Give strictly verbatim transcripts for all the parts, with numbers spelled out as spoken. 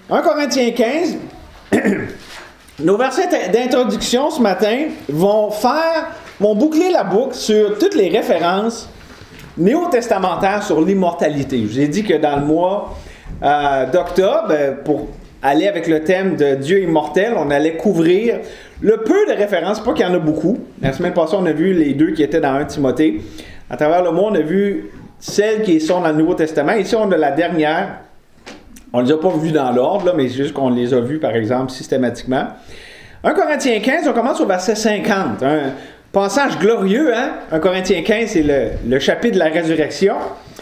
un Corinthiens quinze, nos versets d'introduction ce matin vont faire, vont boucler la boucle sur toutes les références néo-testamentaires sur l'immortalité. Je vous ai dit que dans le mois euh, d'octobre, pour aller avec le thème de Dieu immortel, on allait couvrir le peu de références, pas qu'il y en a beaucoup. La semaine passée, on a vu les deux qui étaient dans un Timothée. À travers le mois, on a vu celles qui sont dans le Nouveau Testament. Ici, on a la dernière. On ne les a pas vues dans l'ordre, là, mais c'est juste qu'on les a vues, par exemple, systématiquement. un Corinthiens quinze, on commence au verset cinquante. Un passage glorieux, hein? un Corinthiens quinze, c'est le, le chapitre de la résurrection.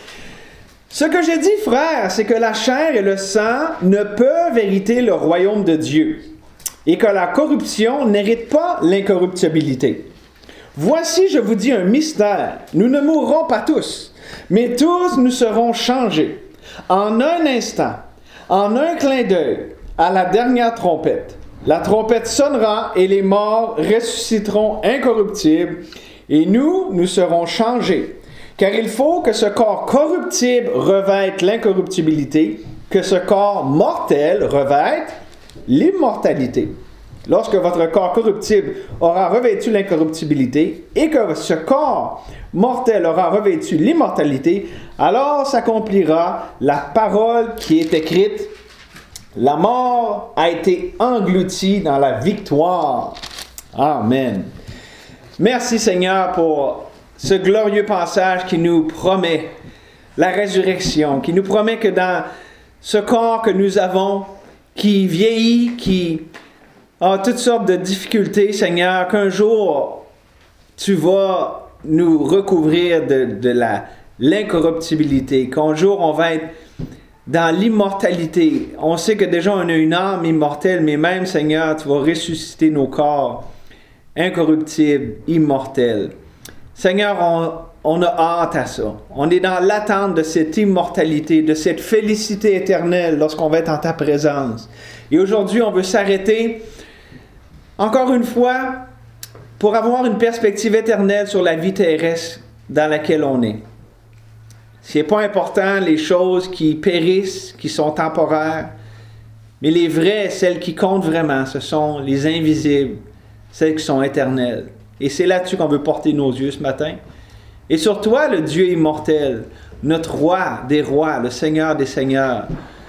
Ce que j'ai dit, frère, c'est que la chair et le sang ne peuvent hériter le royaume de Dieu, et que la corruption n'hérite pas l'incorruptibilité. Voici, je vous dis un mystère. Nous ne mourrons pas tous, mais tous nous serons changés. En un instant, en un clin d'œil, à la dernière trompette. La trompette sonnera et les morts ressusciteront incorruptibles, et nous, nous serons changés. Car il faut que ce corps corruptible revête l'incorruptibilité, que ce corps mortel revête l'immortalité. Lorsque votre corps corruptible aura revêtu l'incorruptibilité et que ce corps mortel aura revêtu l'immortalité, alors s'accomplira la parole qui est écrite. La mort a été engloutie dans la victoire. Amen. Merci Seigneur pour ce glorieux passage qui nous promet la résurrection, qui nous promet que dans ce corps que nous avons, qui vieillit, qui a toutes sortes de difficultés, Seigneur, qu'un jour tu vas nous recouvrir de, de la, l'incorruptibilité, qu'un jour on va être dans l'immortalité. On sait que déjà on a une âme immortelle, mais même, Seigneur, tu vas ressusciter nos corps incorruptibles, immortels. Seigneur, on, on a hâte à ça. On est dans l'attente de cette immortalité, de cette félicité éternelle lorsqu'on va être en ta présence. Et aujourd'hui, on veut s'arrêter, encore une fois, pour avoir une perspective éternelle sur la vie terrestre dans laquelle on est. Ce n'est pas important les choses qui périssent, qui sont temporaires, mais les vraies, celles qui comptent vraiment, ce sont les invisibles, celles qui sont éternelles. Et c'est là-dessus qu'on veut porter nos yeux ce matin. Et sur toi, le Dieu immortel, notre roi des rois, le Seigneur des seigneurs.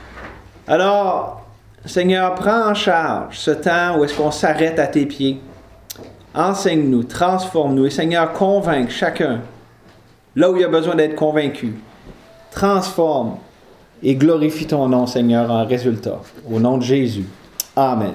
Alors, Seigneur, prends en charge ce temps où est-ce qu'on s'arrête à tes pieds. Enseigne-nous, transforme-nous. Et Seigneur, convainc chacun là où il y a besoin d'être convaincu. Transforme et glorifie ton nom, Seigneur, en résultat. Au nom de Jésus. Amen.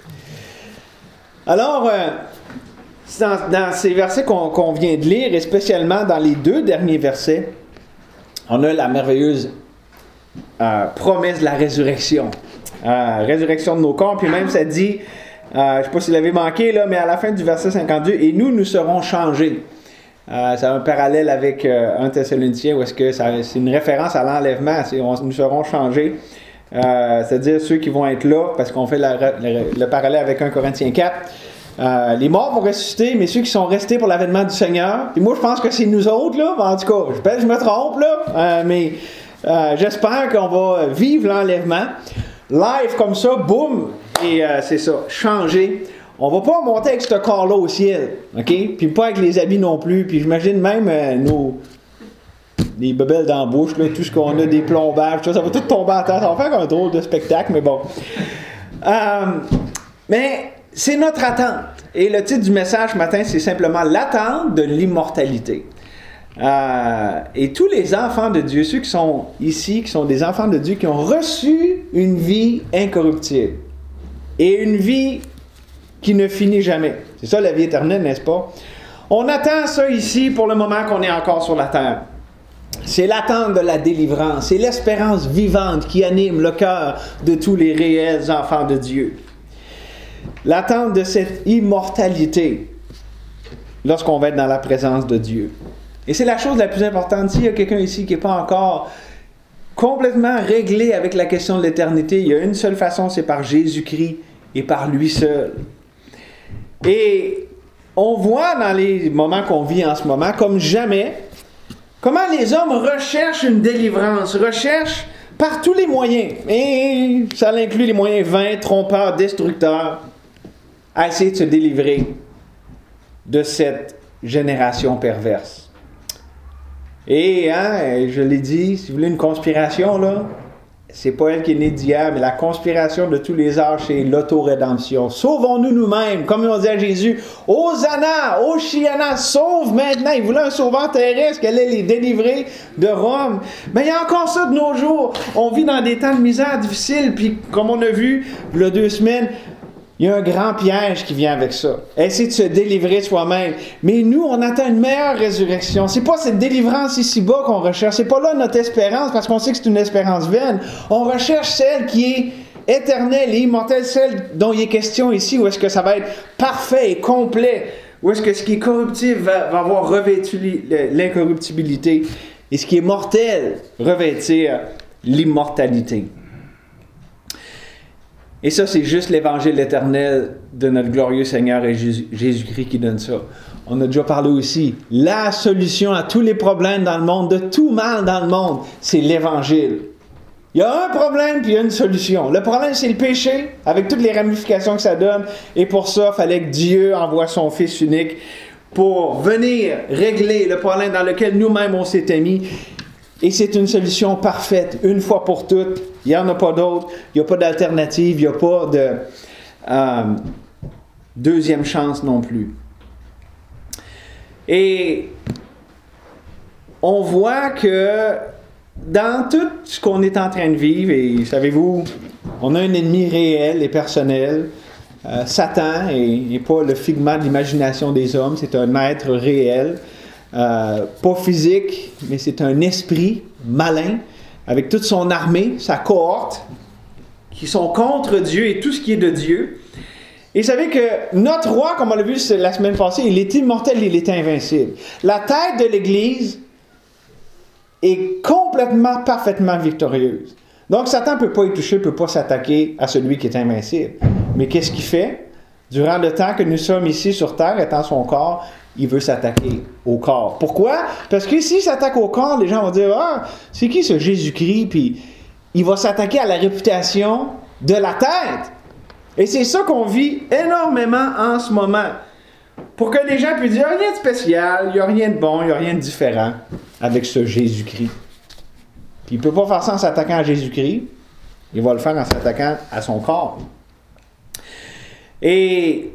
Alors, euh, dans, dans ces versets qu'on, qu'on vient de lire, et spécialement dans les deux derniers versets, on a la merveilleuse euh, promesse de la résurrection. Euh, résurrection de nos corps, puis même ça dit, euh, je ne sais pas si vous l'avez manqué, là, mais à la fin du verset cinquante-deux, « Et nous, nous serons changés ». Euh, c'est un parallèle avec euh, un Thessaloniciens où est-ce que ça, c'est une référence à l'enlèvement, c'est, on, nous serons changés, euh, c'est-à-dire ceux qui vont être là, parce qu'on fait la, le, le parallèle avec un Corinthiens quatre. Euh, les morts vont ressusciter, mais ceux qui sont restés pour l'avènement du Seigneur, puis moi je pense que c'est nous autres, là, en tout cas, je, peut-être je me trompe, là, euh, mais euh, j'espère qu'on va vivre l'enlèvement, live comme ça, boum, et euh, c'est ça, changer. On va pas monter avec ce corps-là au ciel, OK? Puis pas avec les habits non plus. Puis j'imagine même euh, nos... les bebelles dans la bouche, là, tout ce qu'on a, des plombages, tout ça, ça va tout tomber en terre. Ça va faire un drôle de spectacle, mais bon. Euh, mais c'est notre attente. Et le titre du message ce matin, c'est simplement l'attente de l'immortalité. Euh, et tous les enfants de Dieu, ceux qui sont ici, qui sont des enfants de Dieu, qui ont reçu une vie incorruptible et une vie qui ne finit jamais. C'est ça la vie éternelle, n'est-ce pas? On attend ça ici pour le moment qu'on est encore sur la terre. C'est l'attente de la délivrance, c'est l'espérance vivante qui anime le cœur de tous les réels enfants de Dieu. L'attente de cette immortalité lorsqu'on va être dans la présence de Dieu. Et c'est la chose la plus importante. S'il y a quelqu'un ici qui n'est pas encore complètement réglé avec la question de l'éternité, il y a une seule façon, c'est par Jésus-Christ et par lui seul. Et on voit dans les moments qu'on vit en ce moment, comme jamais, comment les hommes recherchent une délivrance, recherchent par tous les moyens, et ça inclut les moyens vains, trompeurs, destructeurs, à essayer de se délivrer de cette génération perverse. Et, hein, je l'ai dit, si vous voulez une conspiration, là, c'est pas elle qui est née d'hier, mais la conspiration de tous les âges, c'est l'auto-rédemption. Sauvons-nous nous-mêmes, comme on dit à Jésus, Hosanna, Hoshiana, sauve maintenant. Il voulait un sauveur terrestre qui allait les délivrer de Rome. Mais il y a encore ça de nos jours. On vit dans des temps de misère difficiles, puis comme on a vu il y a deux semaines, il y a un grand piège qui vient avec ça. Essayer de se délivrer soi-même. Mais nous, on attend une meilleure résurrection. C'est pas cette délivrance ici-bas qu'on recherche. C'est pas là notre espérance, parce qu'on sait que c'est une espérance vaine. On recherche celle qui est éternelle et immortelle, celle dont il est question ici, où est-ce que ça va être parfait et complet, où est-ce que ce qui est corruptible va, va avoir revêtu l'incorruptibilité, et ce qui est mortel revêtir l'immortalité. Et ça, c'est juste l'évangile éternel de notre glorieux Seigneur et Jésus-Christ qui donne ça. On a déjà parlé aussi. La solution à tous les problèmes dans le monde, de tout mal dans le monde, c'est l'évangile. Il y a un problème, puis il y a une solution. Le problème, c'est le péché, avec toutes les ramifications que ça donne. Et pour ça, il fallait que Dieu envoie son Fils unique pour venir régler le problème dans lequel nous-mêmes on s'était mis. Et c'est une solution parfaite, une fois pour toutes. Il n'y en a pas d'autre. Il n'y a pas d'alternative. Il n'y a pas de euh, deuxième chance non plus. Et on voit que dans tout ce qu'on est en train de vivre, et savez-vous, on a un ennemi réel et personnel. Euh, Satan n'est pas le figment de l'imagination des hommes. C'est un être réel. Euh, pas physique, mais c'est un esprit malin, avec toute son armée, sa cohorte, qui sont contre Dieu et tout ce qui est de Dieu. Et vous savez que notre roi, comme on l'a vu la semaine passée, il est immortel, il est invincible. La tête de l'Église est complètement, parfaitement victorieuse. Donc Satan ne peut pas y toucher, ne peut pas s'attaquer à celui qui est invincible. Mais qu'est-ce qu'il fait? Durant le temps que nous sommes ici sur terre, étant son corps, il veut s'attaquer au corps. Pourquoi? Parce que s'il s'attaque au corps, les gens vont dire « Ah, c'est qui ce Jésus-Christ? » Puis il va s'attaquer à la réputation de la tête. Et c'est ça qu'on vit énormément en ce moment. Pour que les gens puissent dire « Il n'y a rien de spécial, il n'y a rien de bon, il n'y a rien de différent avec ce Jésus-Christ. » Puis il ne peut pas faire ça en s'attaquant à Jésus-Christ. Il va le faire en s'attaquant à son corps. Et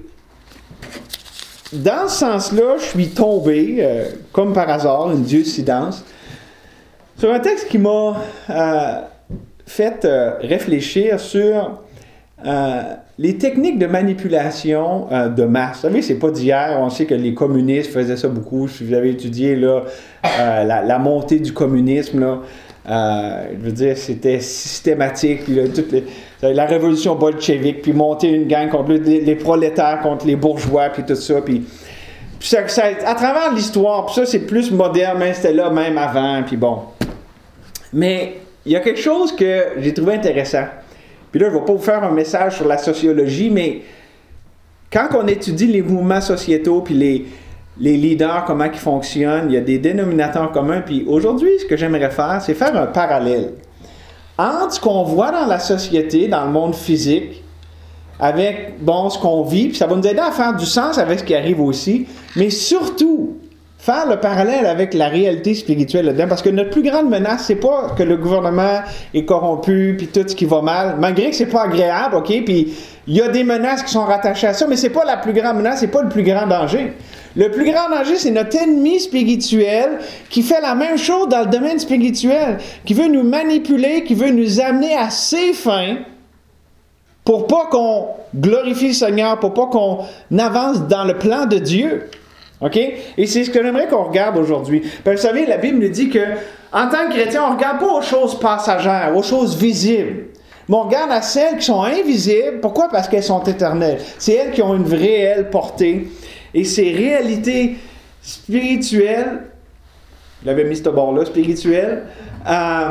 dans ce sens-là, je suis tombé, euh, comme par hasard, une dieucidence, sur un texte qui m'a euh, fait euh, réfléchir sur euh, les techniques de manipulation euh, de masse. Vous savez, c'est pas d'hier, on sait que les communistes faisaient ça beaucoup. Si vous avez étudié là, euh, la, la montée du communisme, là, euh, je veux dire, c'était systématique. Là, toutes les, la révolution bolchevique, puis monter une gang contre les, les prolétaires, contre les bourgeois, puis tout ça. Puis, puis ça, ça, à travers l'histoire, puis ça, c'est plus moderne, mais c'était là même avant, puis bon. Mais il y a quelque chose que j'ai trouvé intéressant. Puis là, je ne vais pas vous faire un message sur la sociologie, mais quand on étudie les mouvements sociétaux, puis les, les leaders, comment ils fonctionnent, il y a des dénominateurs communs. Puis aujourd'hui, ce que j'aimerais faire, c'est faire un parallèle entre ce qu'on voit dans la société, dans le monde physique, avec, bon, ce qu'on vit, puis ça va nous aider à faire du sens avec ce qui arrive aussi, mais surtout, faire le parallèle avec la réalité spirituelle là-dedans, parce que notre plus grande menace, c'est pas que le gouvernement est corrompu, puis tout ce qui va mal, malgré que c'est pas agréable, OK, puis il y a des menaces qui sont rattachées à ça, mais c'est pas la plus grande menace, c'est pas le plus grand danger. Le plus grand danger, c'est notre ennemi spirituel qui fait la même chose dans le domaine spirituel, qui veut nous manipuler, qui veut nous amener à ses fins pour pas qu'on glorifie le Seigneur, pour pas qu'on avance dans le plan de Dieu. OK? Et c'est ce que j'aimerais qu'on regarde aujourd'hui. Parce que vous savez, la Bible nous dit que en tant que chrétien, on ne regarde pas aux choses passagères, aux choses visibles. Mais on regarde à celles qui sont invisibles. Pourquoi? Parce qu'elles sont éternelles. C'est elles qui ont une réelle portée. Et ces réalités spirituelles, je l'avais mis ce bord-là, spirituelles, euh,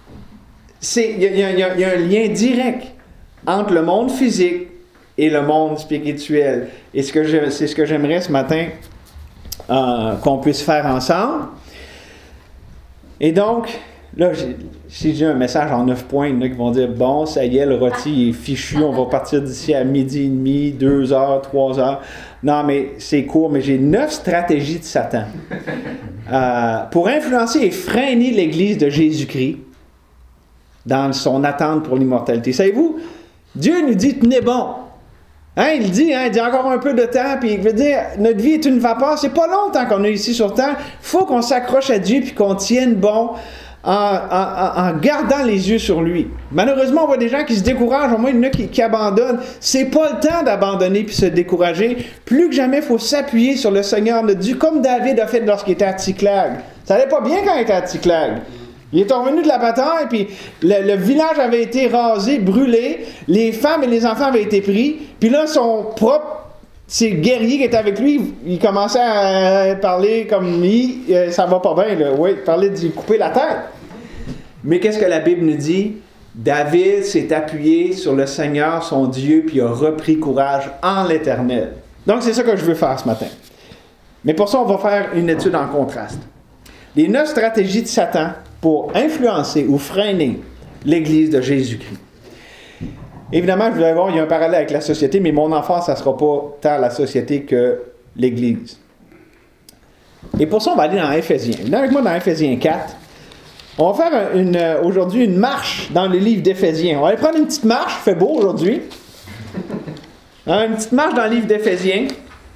il y, y, y, y a un lien direct entre le monde physique et le monde spirituel. Et ce que je, c'est ce que j'aimerais ce matin euh, qu'on puisse faire ensemble. Et donc, Là, j'ai, si j'ai un message en neuf points, il y en a qui vont dire « Bon, ça y est, le rôti est fichu, on va partir d'ici à midi et demi, deux heures, trois heures. » Non, mais c'est court, mais j'ai neuf stratégies de Satan euh, pour influencer et freiner l'Église de Jésus-Christ dans son attente pour l'immortalité. Savez-vous, Dieu nous dit « Tenez bon ». Hein, il dit, hein, il dit encore un peu de temps, puis il veut dire, notre vie est une vapeur, c'est pas longtemps qu'on est ici sur Terre, il faut qu'on s'accroche à Dieu, puis qu'on tienne bon en, en, en gardant les yeux sur lui. Malheureusement, on voit des gens qui se découragent, au moins il y en a qui, qui abandonnent. C'est pas le temps d'abandonner puis se décourager. Plus que jamais, il faut s'appuyer sur le Seigneur de Dieu, comme David a fait lorsqu'il était à Tsiklag. Ça allait pas bien quand il était à Tsiklag. Il est revenu de la bataille, puis le, le village avait été rasé, brûlé, les femmes et les enfants avaient été pris, puis là, son propre, ses guerriers qui étaient avec lui, il commençait à parler comme il, euh, ça va pas bien, là, oui, parler de couper la tête. Mais qu'est-ce que la Bible nous dit? David s'est appuyé sur le Seigneur, son Dieu, puis a repris courage en l'Éternel. Donc, c'est ça que je veux faire ce matin. Mais pour ça, on va faire une étude en contraste. Les neuf stratégies de Satan pour influencer ou freiner l'Église de Jésus-Christ. Évidemment, je vous allez voir, il y a un parallèle avec la société, mais mon enfance, ça ne sera pas tant la société que l'Église. Et pour ça, on va aller dans Éphésiens. Venez avec moi dans Éphésiens quatre. On va faire une, aujourd'hui une marche dans le livre d'Éphésiens. On va aller prendre une petite marche, il fait beau aujourd'hui. Hein, une petite marche dans le livre d'Éphésiens.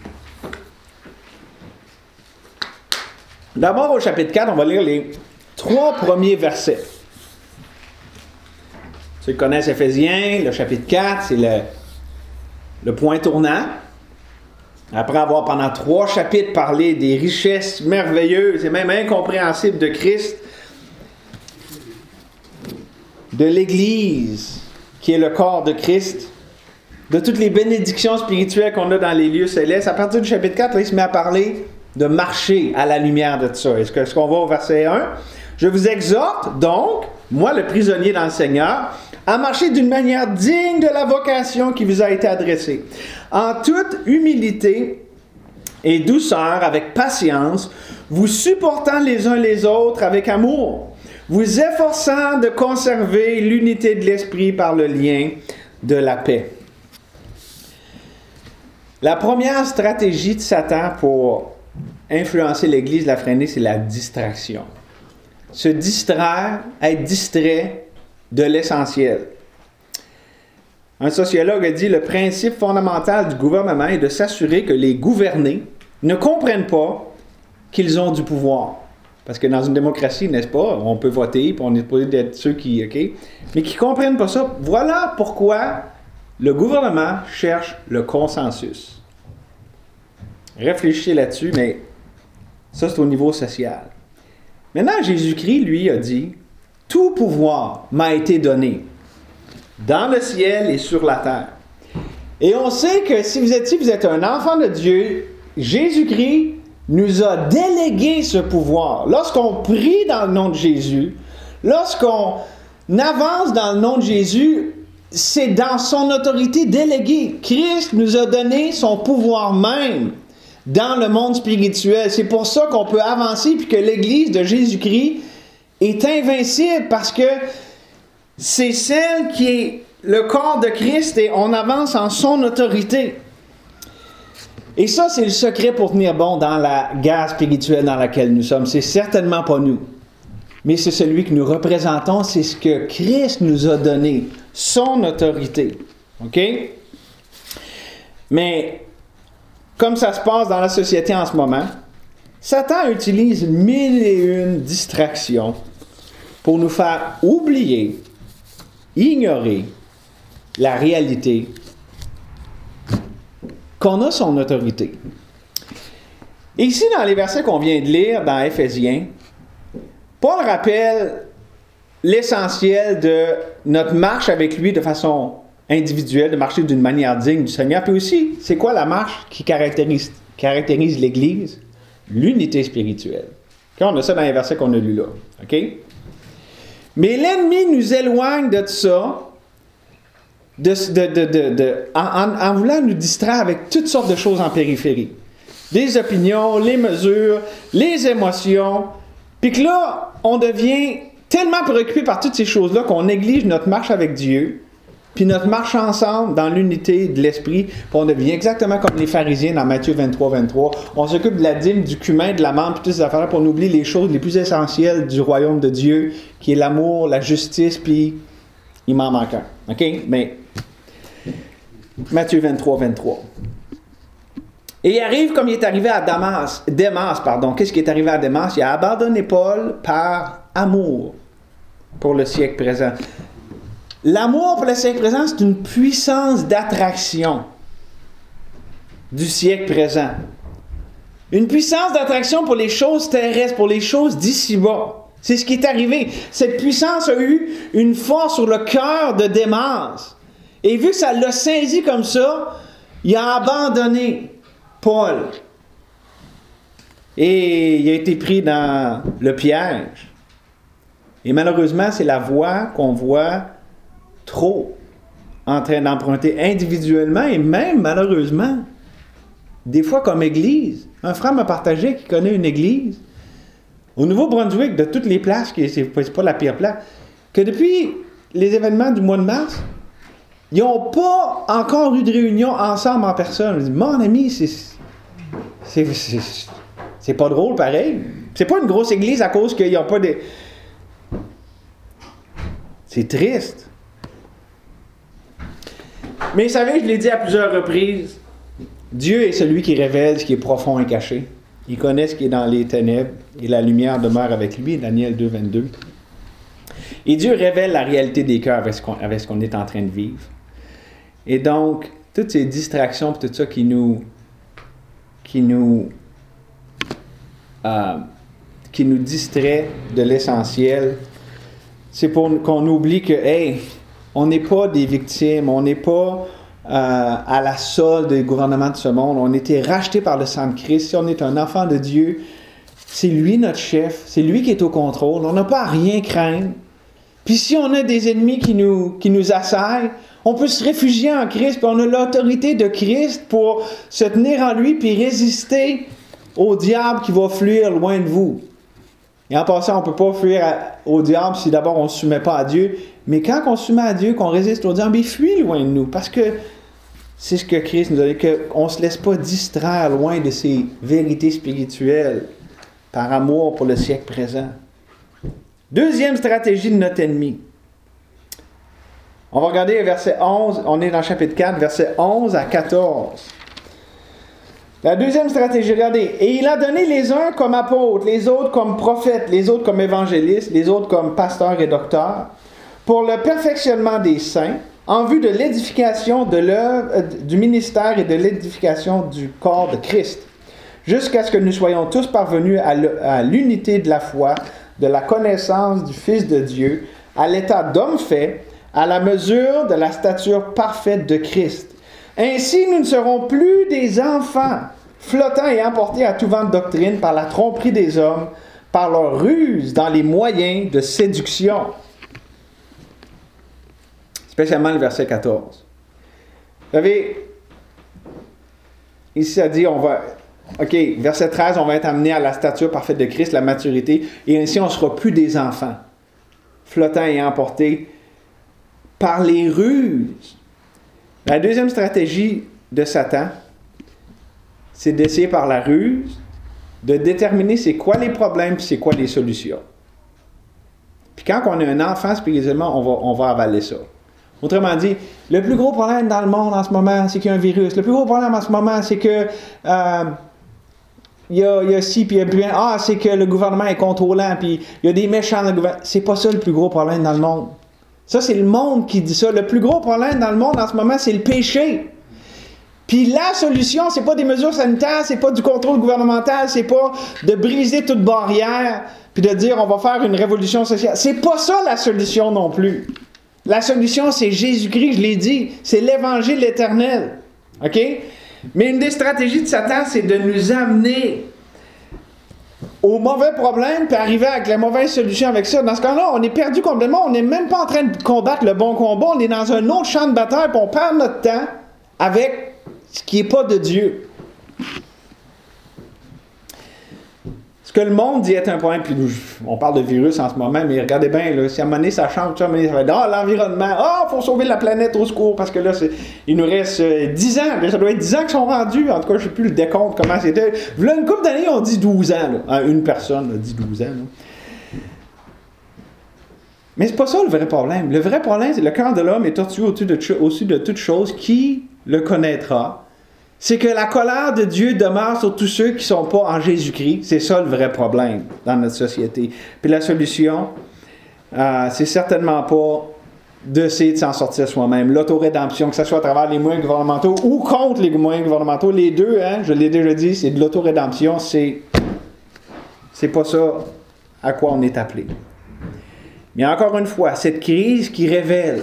D'abord, au chapitre quatre, on va lire les trois premiers versets. Ceux qui connaissent Éphésiens, le chapitre quatre, c'est le, le point tournant. Après avoir pendant trois chapitres parlé des richesses merveilleuses et même incompréhensibles de Christ, de l'Église, qui est le corps de Christ, de toutes les bénédictions spirituelles qu'on a dans les lieux célestes, à partir du chapitre quatre, là, il se met à parler de marcher à la lumière de tout ça. Est-ce, que, est-ce qu'on va au verset un? Je vous exhorte donc, moi le prisonnier dans le Seigneur, à marcher d'une manière digne de la vocation qui vous a été adressée, en toute humilité et douceur, avec patience, vous supportant les uns les autres avec amour, vous efforçant de conserver l'unité de l'esprit par le lien de la paix. La première stratégie de Satan pour influencer l'Église, la freiner, c'est la distraction. Se distraire, être distrait de l'essentiel. Un sociologue a dit, le principe fondamental du gouvernement est de s'assurer que les gouvernés ne comprennent pas qu'ils ont du pouvoir. Parce que dans une démocratie, n'est-ce pas, on peut voter, puis on est supposé d'être ceux qui, OK, mais qui ne comprennent pas ça. Voilà pourquoi le gouvernement cherche le consensus. Réfléchissez là-dessus, mais ça, c'est au niveau social. Maintenant, Jésus-Christ, lui, a dit, « Tout pouvoir m'a été donné, dans le ciel et sur la terre. » Et on sait que si vous êtes ici, vous êtes un enfant de Dieu, Jésus-Christ nous a délégué ce pouvoir. Lorsqu'on prie dans le nom de Jésus, lorsqu'on avance dans le nom de Jésus, c'est dans son autorité déléguée. Christ nous a donné son pouvoir même dans le monde spirituel. C'est pour ça qu'on peut avancer puis que l'Église de Jésus-Christ est invincible parce que c'est celle qui est le corps de Christ et on avance en son autorité. Et ça, c'est le secret pour tenir bon dans la guerre spirituelle dans laquelle nous sommes. C'est certainement pas nous, mais c'est celui que nous représentons, c'est ce que Christ nous a donné, son autorité. OK? Mais comme ça se passe dans la société en ce moment, Satan utilise mille et une distractions pour nous faire oublier, ignorer la réalité qu'on a son autorité. Et ici, dans les versets qu'on vient de lire dans Éphésiens, Paul rappelle l'essentiel de notre marche avec lui de façon individuelle, de marcher d'une manière digne du Seigneur. Puis aussi, c'est quoi la marche qui caractérise, caractérise l'Église? L'unité spirituelle. Okay, on a ça dans les versets qu'on a lus là. OK? Mais l'ennemi nous éloigne de ça de, de, de, de, de, en, en, en voulant nous distraire avec toutes sortes de choses en périphérie. Des opinions, les mesures, les émotions. Puis que là, on devient tellement préoccupés par toutes ces choses-là qu'on néglige notre marche avec Dieu, puis notre marche ensemble dans l'unité de l'esprit, puis on devient exactement comme les pharisiens dans Matthieu vingt-trois vingt-trois. On s'occupe de la dîme, du cumin, de la menthe, puis toutes ces affaires-là, puis on oublie les choses les plus essentielles du royaume de Dieu, qui est l'amour, la justice, puis il m'en manque un. OK? Mais Matthieu vingt-trois vingt-trois. Et il arrive comme il est arrivé à Damas, Démas, pardon. Qu'est-ce qui est arrivé à Démas? Il a abandonné Paul par amour pour le siècle présent. L'amour pour le siècle présent, c'est une puissance d'attraction du siècle présent. Une puissance d'attraction pour les choses terrestres, pour les choses d'ici-bas. C'est ce qui est arrivé. Cette puissance a eu une force sur le cœur de Démas. Et vu que ça l'a saisi comme ça, il a abandonné Paul. Et il a été pris dans le piège. Et malheureusement, c'est la voie qu'on voit trop en train d'emprunter individuellement et même, malheureusement, des fois comme Église. Un frère m'a partagé qu'il connaît une Église au Nouveau-Brunswick, de toutes les places, qui c'est pas la pire place, que depuis les événements du mois de mars, ils n'ont pas encore eu de réunion ensemble en personne. Je dis, mon ami, c'est, c'est, c'est, c'est pas drôle pareil. C'est pas une grosse église à cause qu'ils n'ont pas de... C'est triste. Mais vous savez, je l'ai dit à plusieurs reprises, Dieu est celui qui révèle ce qui est profond et caché. Il connaît ce qui est dans les ténèbres et la lumière demeure avec lui, Daniel deux vingt-deux. Et Dieu révèle la réalité des cœurs avec ce qu'on, avec ce qu'on est en train de vivre. Et donc, toutes ces distractions et tout ça qui nous, qui nous, euh, qui nous distrait de l'essentiel, c'est pour qu'on oublie que, hey, on n'est pas des victimes, on n'est pas euh, à la solde des gouvernements de ce monde, on a été rachetés par le sang de Christ. Si on est un enfant de Dieu, c'est lui notre chef, c'est lui qui est au contrôle, on n'a pas à rien craindre. Puis si on a des ennemis qui nous, qui nous assaillent, on peut se réfugier en Christ, puis on a l'autorité de Christ pour se tenir en lui, puis résister au diable qui va fuir loin de vous. Et en passant, on ne peut pas fuir à, au diable si d'abord on ne se soumet pas à Dieu. Mais quand on se soumet à Dieu, qu'on résiste au diable, il fuit loin de nous. Parce que c'est ce que Christ nous a dit, qu'on ne se laisse pas distraire loin de ces vérités spirituelles par amour pour le siècle présent. Deuxième stratégie de notre ennemi. On va regarder verset onze, on est dans le chapitre quatre, verset onze à quatorze. La deuxième stratégie, regardez. Et il a donné les uns comme apôtres, les autres comme prophètes, les autres comme évangélistes, les autres comme pasteurs et docteurs, pour le perfectionnement des saints, en vue de l'édification de l'œuvre, euh, du ministère et de l'édification du corps de Christ, jusqu'à ce que nous soyons tous parvenus à, le, à l'unité de la foi, de la connaissance du Fils de Dieu, à l'état d'homme fait, à la mesure de la stature parfaite de Christ. Ainsi, nous ne serons plus des enfants, flottants et emportés à tout vent de doctrine par la tromperie des hommes, par leur ruse dans les moyens de séduction. Spécialement le verset quatorze. Vous savez, ici ça dit, on va... OK, verset treize, on va être amené à la stature parfaite de Christ, la maturité, et ainsi on ne sera plus des enfants, flottants et emportés par les ruses. La deuxième stratégie de Satan, c'est d'essayer par la ruse de déterminer c'est quoi les problèmes et c'est quoi les solutions. Puis quand on est un enfant spirituellement, on va, on va avaler ça. Autrement dit, le plus gros problème dans le monde en ce moment, c'est qu'il y a un virus. Le plus gros problème en ce moment, c'est que euh, il y a, il y a ci, puis il y a plus rien. Ah, c'est que le gouvernement est contrôlant, puis il y a des méchants dans le gouvernement. C'est pas ça le plus gros problème dans le monde. Ça, c'est le monde qui dit ça. Le plus gros problème dans le monde en ce moment, c'est le péché. Puis la solution, c'est pas des mesures sanitaires, c'est pas du contrôle gouvernemental, c'est pas de briser toute barrière, puis de dire on va faire une révolution sociale. C'est pas ça la solution non plus. La solution, c'est Jésus-Christ, je l'ai dit. C'est l'évangile éternel. OK? Mais une des stratégies de Satan, c'est de nous amener au mauvais problème, puis arriver avec la mauvaise solution avec ça. Dans ce cas-là, on est perdu complètement. On n'est même pas en train de combattre le bon combat. On est dans un autre champ de bataille, puis on perd notre temps avec ce qui n'est pas de Dieu. Ce que le monde dit être un problème, puis nous, on parle de virus en ce moment, mais regardez bien, là, si à un moment donné, ça change, ça, ça va être, ah, l'environnement, ah, il faut sauver la planète au secours, parce que là, c'est, il nous reste euh, dix ans, ça doit être dix ans qu'ils sont rendus, en tout cas, je ne sais plus le décompte, comment c'était. Là, une couple d'années, on dit douze ans, là. Une personne a dit douze ans, là. Mais c'est pas ça le vrai problème. Le vrai problème, c'est que le cœur de l'homme est tortueux au-dessus de, au-dessus de toute chose. Qui le connaîtra? C'est que la colère de Dieu demeure sur tous ceux qui ne sont pas en Jésus-Christ. C'est ça le vrai problème dans notre société. Puis la solution, euh, c'est certainement pas d'essayer de s'en sortir soi-même. L'autorédemption, que ce soit à travers les moyens gouvernementaux ou contre les moyens gouvernementaux, les deux, hein, je l'ai déjà dit, c'est de l'autorédemption, c'est, c'est pas ça à quoi on est appelé. Mais encore une fois, cette crise qui révèle,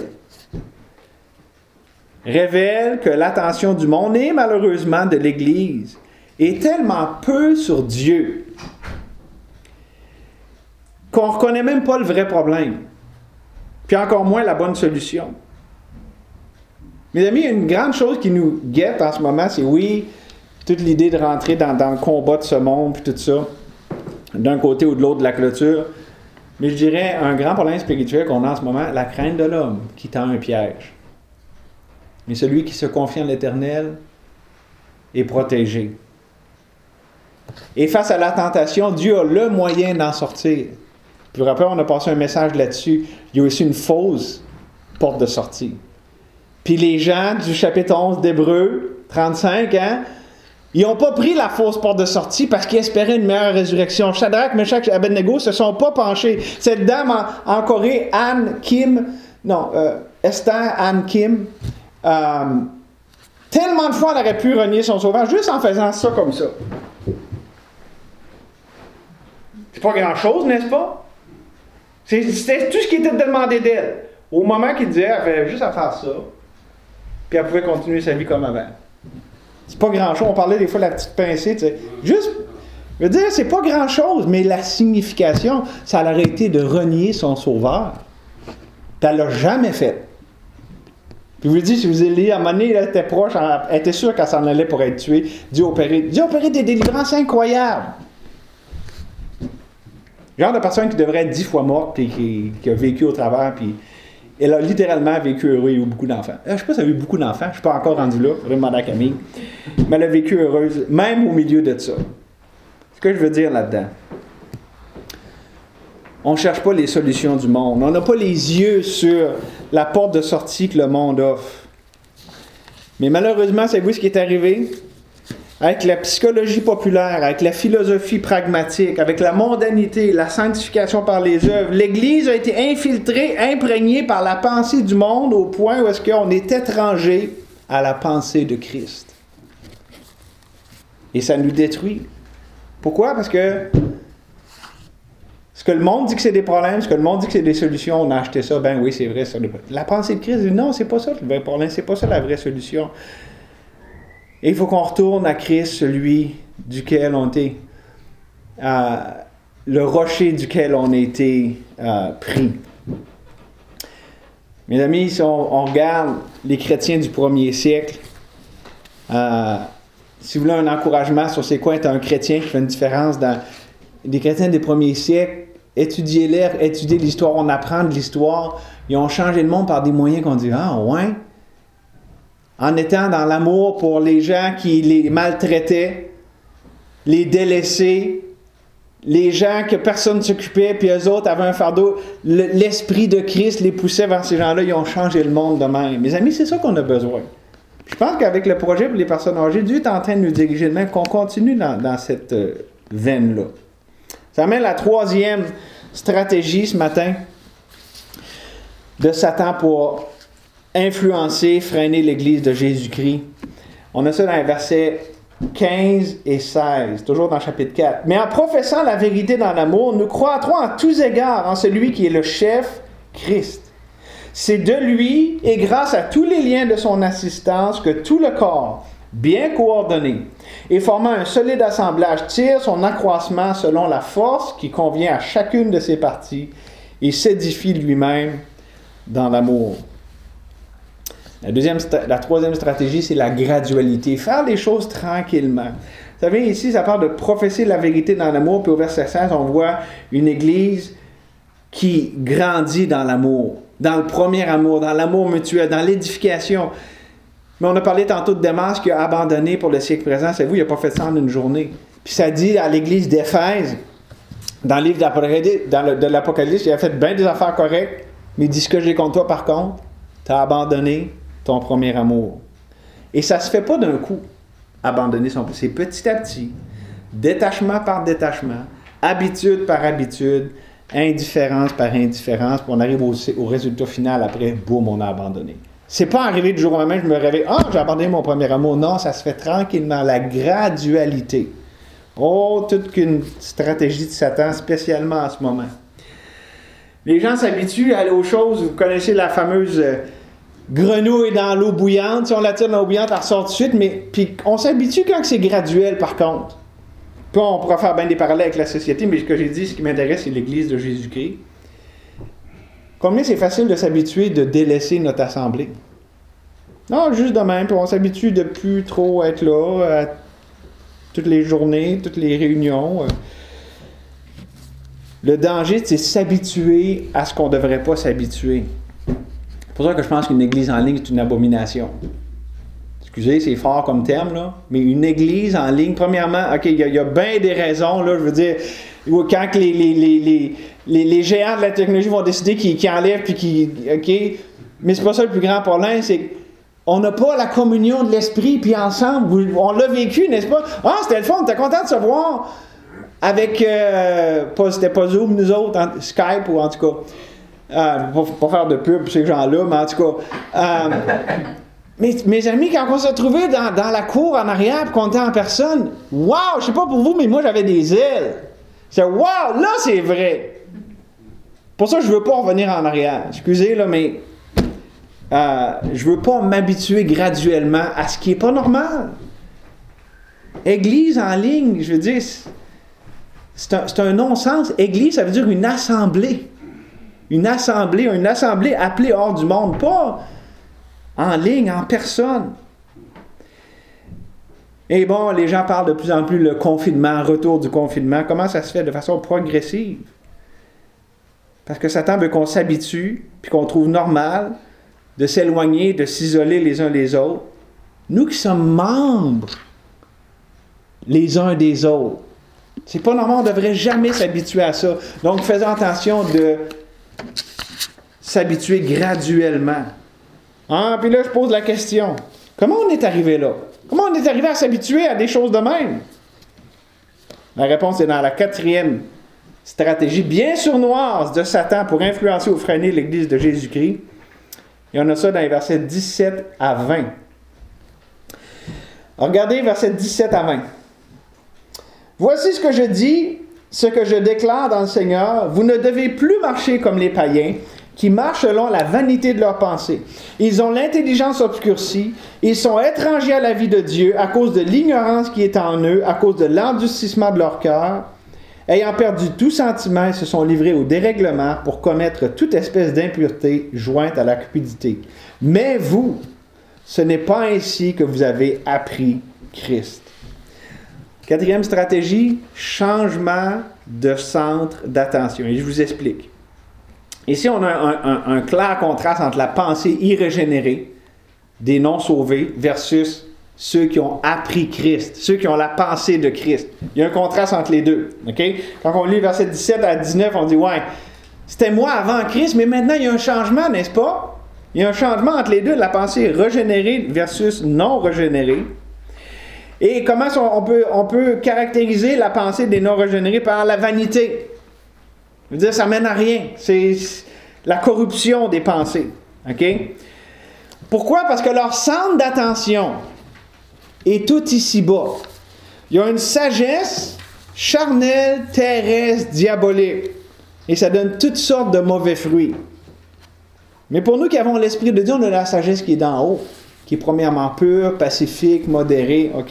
révèle que l'attention du monde et malheureusement de l'Église est tellement peu sur Dieu qu'on ne reconnaît même pas le vrai problème, puis encore moins la bonne solution. Mes amis, une grande chose qui nous guette en ce moment, c'est oui, toute l'idée de rentrer dans, dans le combat de ce monde, puis tout ça, d'un côté ou de l'autre de la clôture. Mais je dirais, un grand problème spirituel qu'on a en ce moment, la crainte de l'homme qui tend un piège. Mais celui qui se confie en l'Éternel est protégé. Et face à la tentation, Dieu a le moyen d'en sortir. Puis après, on a passé un message là-dessus. Il y a aussi une fausse porte de sortie. Puis les gens du chapitre onze d'Hébreux, trente-cinq, hein, ils n'ont pas pris la fausse porte de sortie parce qu'ils espéraient une meilleure résurrection. Shadrach, Meshach et Abednego ne se sont pas penchés. Cette dame en, en Corée, Anne Kim, non, euh, Esther Anne Kim, euh, tellement de fois elle aurait pu renier son sauveur juste en faisant ça comme ça. C'est pas grand-chose, n'est-ce pas? C'est, c'était tout ce qui était demandé d'elle. Au moment qu'il disait, elle avait juste à faire ça, puis elle pouvait continuer sa vie comme avant. C'est pas grand-chose. On parlait des fois de la petite pincée, tu sais. Juste, je veux dire, c'est pas grand-chose, mais la signification, ça aurait été de renier son sauveur. Puis elle l'a jamais fait. Puis je vous dis, si vous allez, à un moment donné, elle était proche, elle était sûre qu'elle s'en allait pour être tuée. Dieu a opéré, Dieu a opéré des délivrances incroyables. Genre de personne qui devrait être dix fois morte, puis qui, qui a vécu au travers, puis elle a littéralement vécu heureux et eu beaucoup d'enfants. Je ne sais pas si elle a eu beaucoup d'enfants, je ne suis pas encore rendu là, il faudrait demander à Camille. Mais elle a vécu heureuse, même au milieu de ça. Ce que je veux dire là-dedans, on ne cherche pas les solutions du monde. On n'a pas les yeux sur la porte de sortie que le monde offre. Mais malheureusement, savez-vous ce qui est arrivé? Avec la psychologie populaire, avec la philosophie pragmatique, avec la mondanité, la sanctification par les œuvres, l'Église a été infiltrée, imprégnée par la pensée du monde au point où est-ce qu'on est étranger à la pensée de Christ. Et ça nous détruit. Pourquoi? Parce que ce que le monde dit que c'est des problèmes, ce que le monde dit que c'est des solutions, on a acheté ça, ben oui, c'est vrai. Ça. La pensée de Christ dit non, c'est pas ça le vrai problème, c'est pas ça la vraie solution. Et il faut qu'on retourne à Christ, celui duquel on était, euh, le rocher duquel on a été euh, pris. Mes amis, si on, on regarde les chrétiens du premier siècle, euh, si vous voulez un encouragement sur c'est quoi être un chrétien qui fait une différence dans les chrétiens des premiers siècles, étudiez-les, étudiez l'histoire, on apprend de l'histoire, ils ont changé le monde par des moyens qu'on dit « Ah, ouais ». En étant dans l'amour pour les gens qui les maltraitaient, les délaissés, les gens que personne ne s'occupait, puis eux autres avaient un fardeau. Le, l'esprit de Christ les poussait vers ces gens-là, ils ont changé le monde de même. Mes amis, c'est ça qu'on a besoin. Je pense qu'avec le projet pour les personnes âgées, Dieu est en train de nous diriger de même, qu'on continue dans, dans cette euh, veine-là. Ça amène la troisième stratégie ce matin de Satan pour influencer, freiner l'Église de Jésus-Christ. On a ça dans les versets quinze et seize, toujours dans le chapitre quatre. Mais en professant la vérité dans l'amour, nous croîtrons en tous égards en celui qui est le chef, Christ. C'est de lui et grâce à tous les liens de son assistance que tout le corps, bien coordonné et formant un solide assemblage, tire son accroissement selon la force qui convient à chacune de ses parties et s'édifie lui-même dans l'amour. La, deuxième, la troisième stratégie, c'est la gradualité. Faire les choses tranquillement. Vous savez, ici, ça parle de professer la vérité dans l'amour, puis au verset seize, on voit une Église qui grandit dans l'amour, dans le premier amour, dans l'amour mutuel, dans l'édification. Mais on a parlé tantôt de Démas qui a abandonné pour le siècle présent. C'est vous, il n'a pas fait ça en une journée. Puis ça dit à l'Église d'Éphèse, dans le livre dans le, de l'Apocalypse, il a fait bien des affaires correctes, mais il dit ce que j'ai contre toi, par contre, tu as abandonné ton premier amour. Et ça ne se fait pas d'un coup, abandonner son... C'est petit à petit, détachement par détachement, habitude par habitude, indifférence par indifférence, puis on arrive au, au résultat final, après, boum, on a abandonné. C'est pas arrivé du jour au lendemain, je me réveille, ah, j'ai abandonné mon premier amour. Non, ça se fait tranquillement, la gradualité. Oh, toute qu'une stratégie de Satan, spécialement en ce moment. Les gens s'habituent à aller aux choses, vous connaissez la fameuse euh, grenouille dans l'eau bouillante, si on la tire dans l'eau bouillante, elle ressort tout de suite, mais puis on s'habitue quand c'est graduel, par contre. Puis on pourra faire bien des parallèles avec la société, mais ce que j'ai dit, ce qui m'intéresse, c'est l'Église de Jésus-Christ. Combien c'est facile de s'habituer de délaisser notre assemblée? Non, juste de même, puis on s'habitue de plus trop être là, à toutes les journées, toutes les réunions. Le danger, c'est s'habituer à ce qu'on ne devrait pas s'habituer. C'est pour ça que je pense qu'une église en ligne, c'est une abomination. Excusez, c'est fort comme terme, là, mais une église en ligne, premièrement, OK, il y, y a bien des raisons, là, je veux dire, quand les, les, les, les, les, les géants de la technologie vont décider qu'ils, qu'ils enlèvent, puis qu'ils, OK, mais c'est pas ça le plus grand problème, c'est qu'on n'a pas la communion de l'esprit, puis ensemble, on l'a vécu, n'est-ce pas? Ah, c'était le fun, on était content de se voir avec, euh, pas, c'était pas Zoom, nous autres, en, Skype, ou en tout cas, euh, pas, pas faire de pub pour ces gens-là, mais en tout cas, euh, mes, mes amis, quand on s'est trouvés dans, dans la cour en arrière, puis qu'on était en personne, wow, je sais pas pour vous, mais moi j'avais des ailes. C'est wow, là c'est vrai. Pour ça, je veux pas revenir en arrière. Excusez, là, mais euh, je veux pas m'habituer graduellement à ce qui est pas normal. Église en ligne, je veux dire, c'est un, c'est un non-sens. Église, ça veut dire une assemblée. Une assemblée, une assemblée appelée hors du monde, pas en ligne, en personne. Et bon, les gens parlent de plus en plus le confinement, retour du confinement. Comment ça se fait? De façon progressive. Parce que Satan veut qu'on s'habitue, puis qu'on trouve normal de s'éloigner, de s'isoler les uns les autres. Nous qui sommes membres les uns des autres. C'est pas normal, on ne devrait jamais s'habituer à ça. Donc, faisons attention de s'habituer graduellement. Ah, puis là, je pose la question. Comment on est arrivé là? Comment on est arrivé à s'habituer à des choses de même? La réponse est dans la quatrième stratégie bien sournoise de Satan pour influencer ou freiner l'Église de Jésus-Christ. Et on a ça dans les versets dix-sept à vingt. Regardez versets dix-sept à vingt. Voici ce que je dis, ce que je déclare dans le Seigneur. Vous ne devez plus marcher comme les païens, qui marchent selon la vanité de leurs pensées. Ils ont l'intelligence obscurcie, ils sont étrangers à la vie de Dieu à cause de l'ignorance qui est en eux, à cause de l'endurcissement de leur cœur. Ayant perdu tout sentiment, ils se sont livrés au dérèglement pour commettre toute espèce d'impureté jointe à la cupidité. Mais vous, ce n'est pas ainsi que vous avez appris Christ. Quatrième stratégie, changement de centre d'attention. Et je vous explique. Ici, on a un, un, un clair contraste entre la pensée irrégénérée des non-sauvés versus ceux qui ont appris Christ, ceux qui ont la pensée de Christ. Il y a un contraste entre les deux. Okay? Quand on lit versets dix-sept à dix-neuf, on dit « Ouais, c'était moi avant Christ, mais maintenant il y a un changement, n'est-ce pas? Il y a un changement entre les deux, la pensée régénérée versus non régénérée. Et comment on peut, on peut caractériser la pensée des non-régénérés par la vanité? Je veux dire, ça mène à rien. C'est la corruption des pensées. OK? Pourquoi? Parce que leur centre d'attention est tout ici-bas. Il y a une sagesse charnelle, terrestre, diabolique. Et ça donne toutes sortes de mauvais fruits. Mais pour nous qui avons l'Esprit de Dieu, on a la sagesse qui est d'en haut, qui est premièrement pure, pacifique, modérée. OK?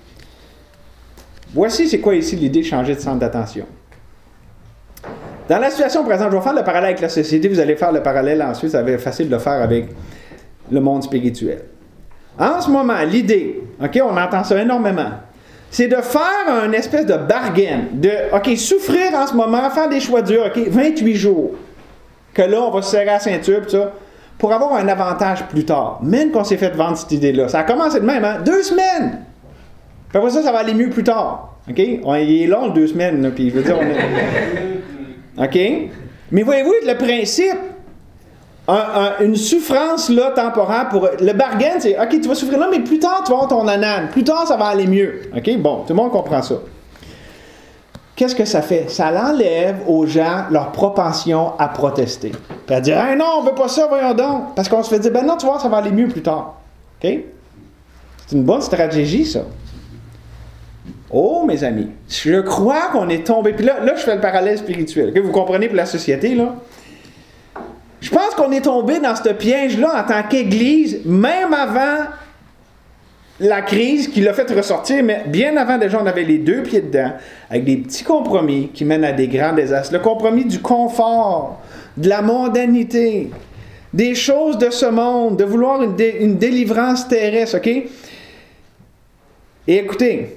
Voici c'est quoi ici l'idée de changer de centre d'attention. Dans la situation présente, je vais faire le parallèle avec la société, vous allez faire le parallèle ensuite, ça va être facile de le faire avec le monde spirituel. En ce moment, l'idée, OK, on entend ça énormément, c'est de faire une espèce de bargain, de, OK, souffrir en ce moment, faire des choix durs, OK, vingt-huit jours, que là, on va se serrer la ceinture, tout ça, pour avoir un avantage plus tard. Même qu'on s'est fait vendre cette idée-là. Ça a commencé de même, hein? Deux semaines! Puis après ça, ça va aller mieux plus tard. OK? On, il est long, deux semaines, là, puis je veux dire, on est... OK? Mais voyez-vous, le principe, un, un, une souffrance, là, temporaire, pour... Le bargain, c'est, OK, tu vas souffrir là, mais plus tard, tu vas avoir ton anane. Plus tard, ça va aller mieux. OK? Bon, tout le monde comprend ça. Qu'est-ce que ça fait? Ça l'enlève aux gens leur propension à protester. Puis à dire, hey, non, on veut pas ça, voyons donc. Parce qu'on se fait dire, ben non, tu vois, ça va aller mieux plus tard. OK? C'est une bonne stratégie, ça. Oh, mes amis, je crois qu'on est tombé. Puis là, là, je fais le parallèle spirituel. Okay? Vous comprenez pour la société, là? Je pense qu'on est tombé dans ce piège-là en tant qu'Église, même avant la crise qui l'a fait ressortir, mais bien avant déjà, on avait les deux pieds dedans, avec des petits compromis qui mènent à des grands désastres. Le compromis du confort, de la mondanité, des choses de ce monde, de vouloir une, dé, une délivrance terrestre, OK? Et écoutez,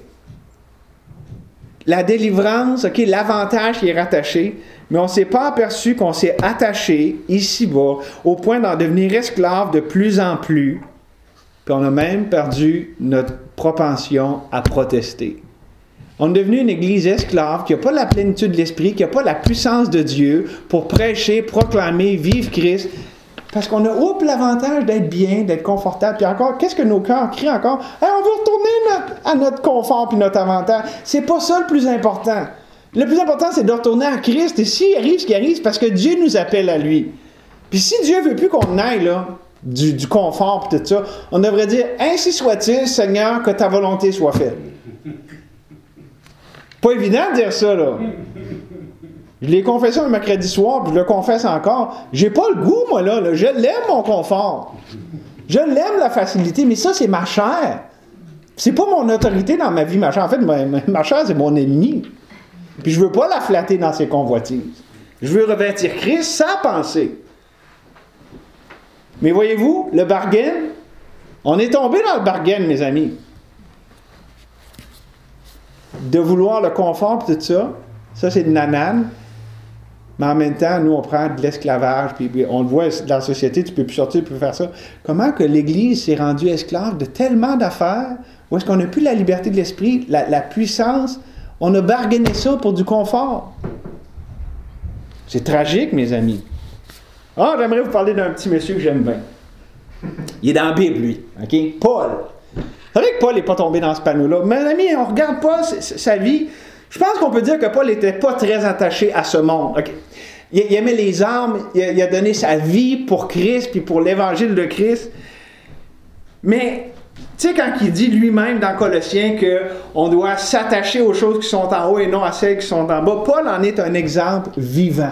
la délivrance, OK, l'avantage qui est rattaché, mais on ne s'est pas aperçu qu'on s'est attaché ici-bas au point d'en devenir esclave de plus en plus. Puis on a même perdu notre propension à protester. On est devenu une église esclave qui n'a pas la plénitude de l'esprit, qui n'a pas la puissance de Dieu pour prêcher, proclamer, vivre Christ. Parce qu'on a oublié l'avantage d'être bien, d'être confortable. Puis encore, qu'est-ce que nos cœurs crient encore? Hey, on veut retourner notre, à notre confort puis notre avantage. C'est pas ça le plus important. Le plus important, c'est de retourner à Christ. Et s'il arrive ce qui arrive, c'est parce que Dieu nous appelle à lui. Puis si Dieu ne veut plus qu'on aille là, Du, du confort et tout ça, on devrait dire « Ainsi soit-il, Seigneur, que ta volonté soit faite. » Pas évident de dire ça, là. Je l'ai confessé un mercredi soir, puis je le confesse encore. J'ai pas le goût, moi, là. là. Je l'aime, mon confort. Je l'aime, la facilité, mais ça, c'est ma chair. C'est pas mon autorité dans ma vie, ma chair. En fait, ma, ma chair, c'est mon ennemi. Puis je veux pas la flatter dans ses convoitises. Je veux revêtir Christ sans penser. Mais voyez-vous, le bargain, on est tombé dans le bargain, mes amis. De vouloir le confort et tout ça, ça c'est de nanane. Mais en même temps, nous, on prend de l'esclavage, puis on le voit dans la société, tu ne peux plus sortir, tu peux faire ça. Comment que l'Église s'est rendue esclave de tellement d'affaires, où est-ce qu'on n'a plus la liberté de l'esprit, la, la puissance, on a bargainé ça pour du confort. C'est tragique, mes amis. Ah, j'aimerais vous parler d'un petit monsieur que j'aime bien. Il est dans la Bible, lui. OK? Paul. Vous savez que Paul n'est pas tombé dans ce panneau-là. Mes amis, on regarde Paul, sa vie. Je pense qu'on peut dire que Paul n'était pas très attaché à ce monde. Okay? Il, il aimait les armes, il a, il a donné sa vie pour Christ, puis pour l'évangile de Christ. Mais, tu sais, quand il dit lui-même dans Colossiens qu'on doit s'attacher aux choses qui sont en haut et non à celles qui sont en bas, Paul en est un exemple vivant.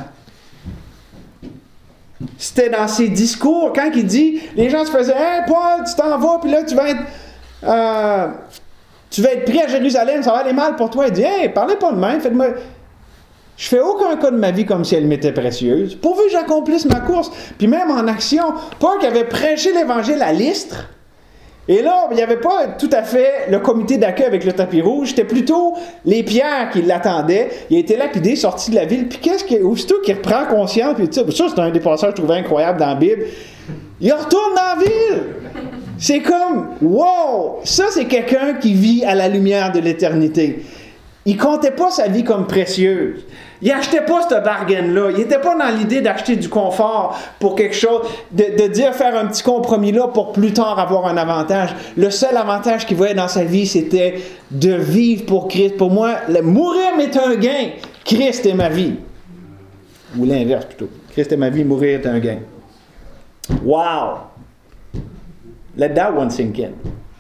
C'était dans ses discours, quand il dit, les gens se faisaient « Hey, Paul, tu t'en vas, puis là, tu vas être euh, tu vas être pris à Jérusalem, ça va aller mal pour toi. » Il dit « Hey, parlez pas de même, faites-moi... Je fais aucun cas de ma vie comme si elle m'était précieuse, pourvu que j'accomplisse ma course. » Puis même en action, Paul qui avait prêché l'Évangile à Lystre, et là, il n'y avait pas tout à fait le comité d'accueil avec le tapis rouge, c'était plutôt les pierres qui l'attendaient. Il a été lapidé, sorti de la ville, puis qu'est-ce que, aussitôt qu'il reprend conscience, puis ça, ça c'est un des passages que je trouvais incroyable dans la Bible, il retourne dans la ville. C'est comme, wow, ça c'est quelqu'un qui vit à la lumière de l'éternité. Il comptait pas sa vie comme précieuse. Il n'achetait pas ce bargain-là. Il n'était pas dans l'idée d'acheter du confort pour quelque chose, de, de dire faire un petit compromis là pour plus tard avoir un avantage. Le seul avantage qu'il voyait dans sa vie, c'était de vivre pour Christ. Pour moi, le mourir m'est un gain. Christ est ma vie. Ou l'inverse plutôt. Christ est ma vie, mourir est un gain. Wow! Let that one sink in.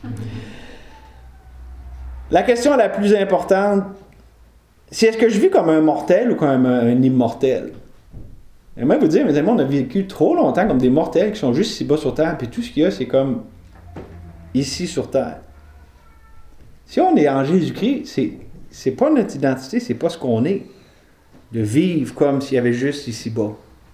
La question la plus importante, c'est est-ce que je vis comme un mortel ou comme un, un immortel? J'aimerais vous dire, mes amis, on a vécu trop longtemps comme des mortels qui sont juste ici-bas sur Terre, puis tout ce qu'il y a, c'est comme ici sur Terre. Si on est en Jésus-Christ, c'est, c'est pas notre identité, c'est pas ce qu'on est. De vivre comme s'il y avait juste ici-bas.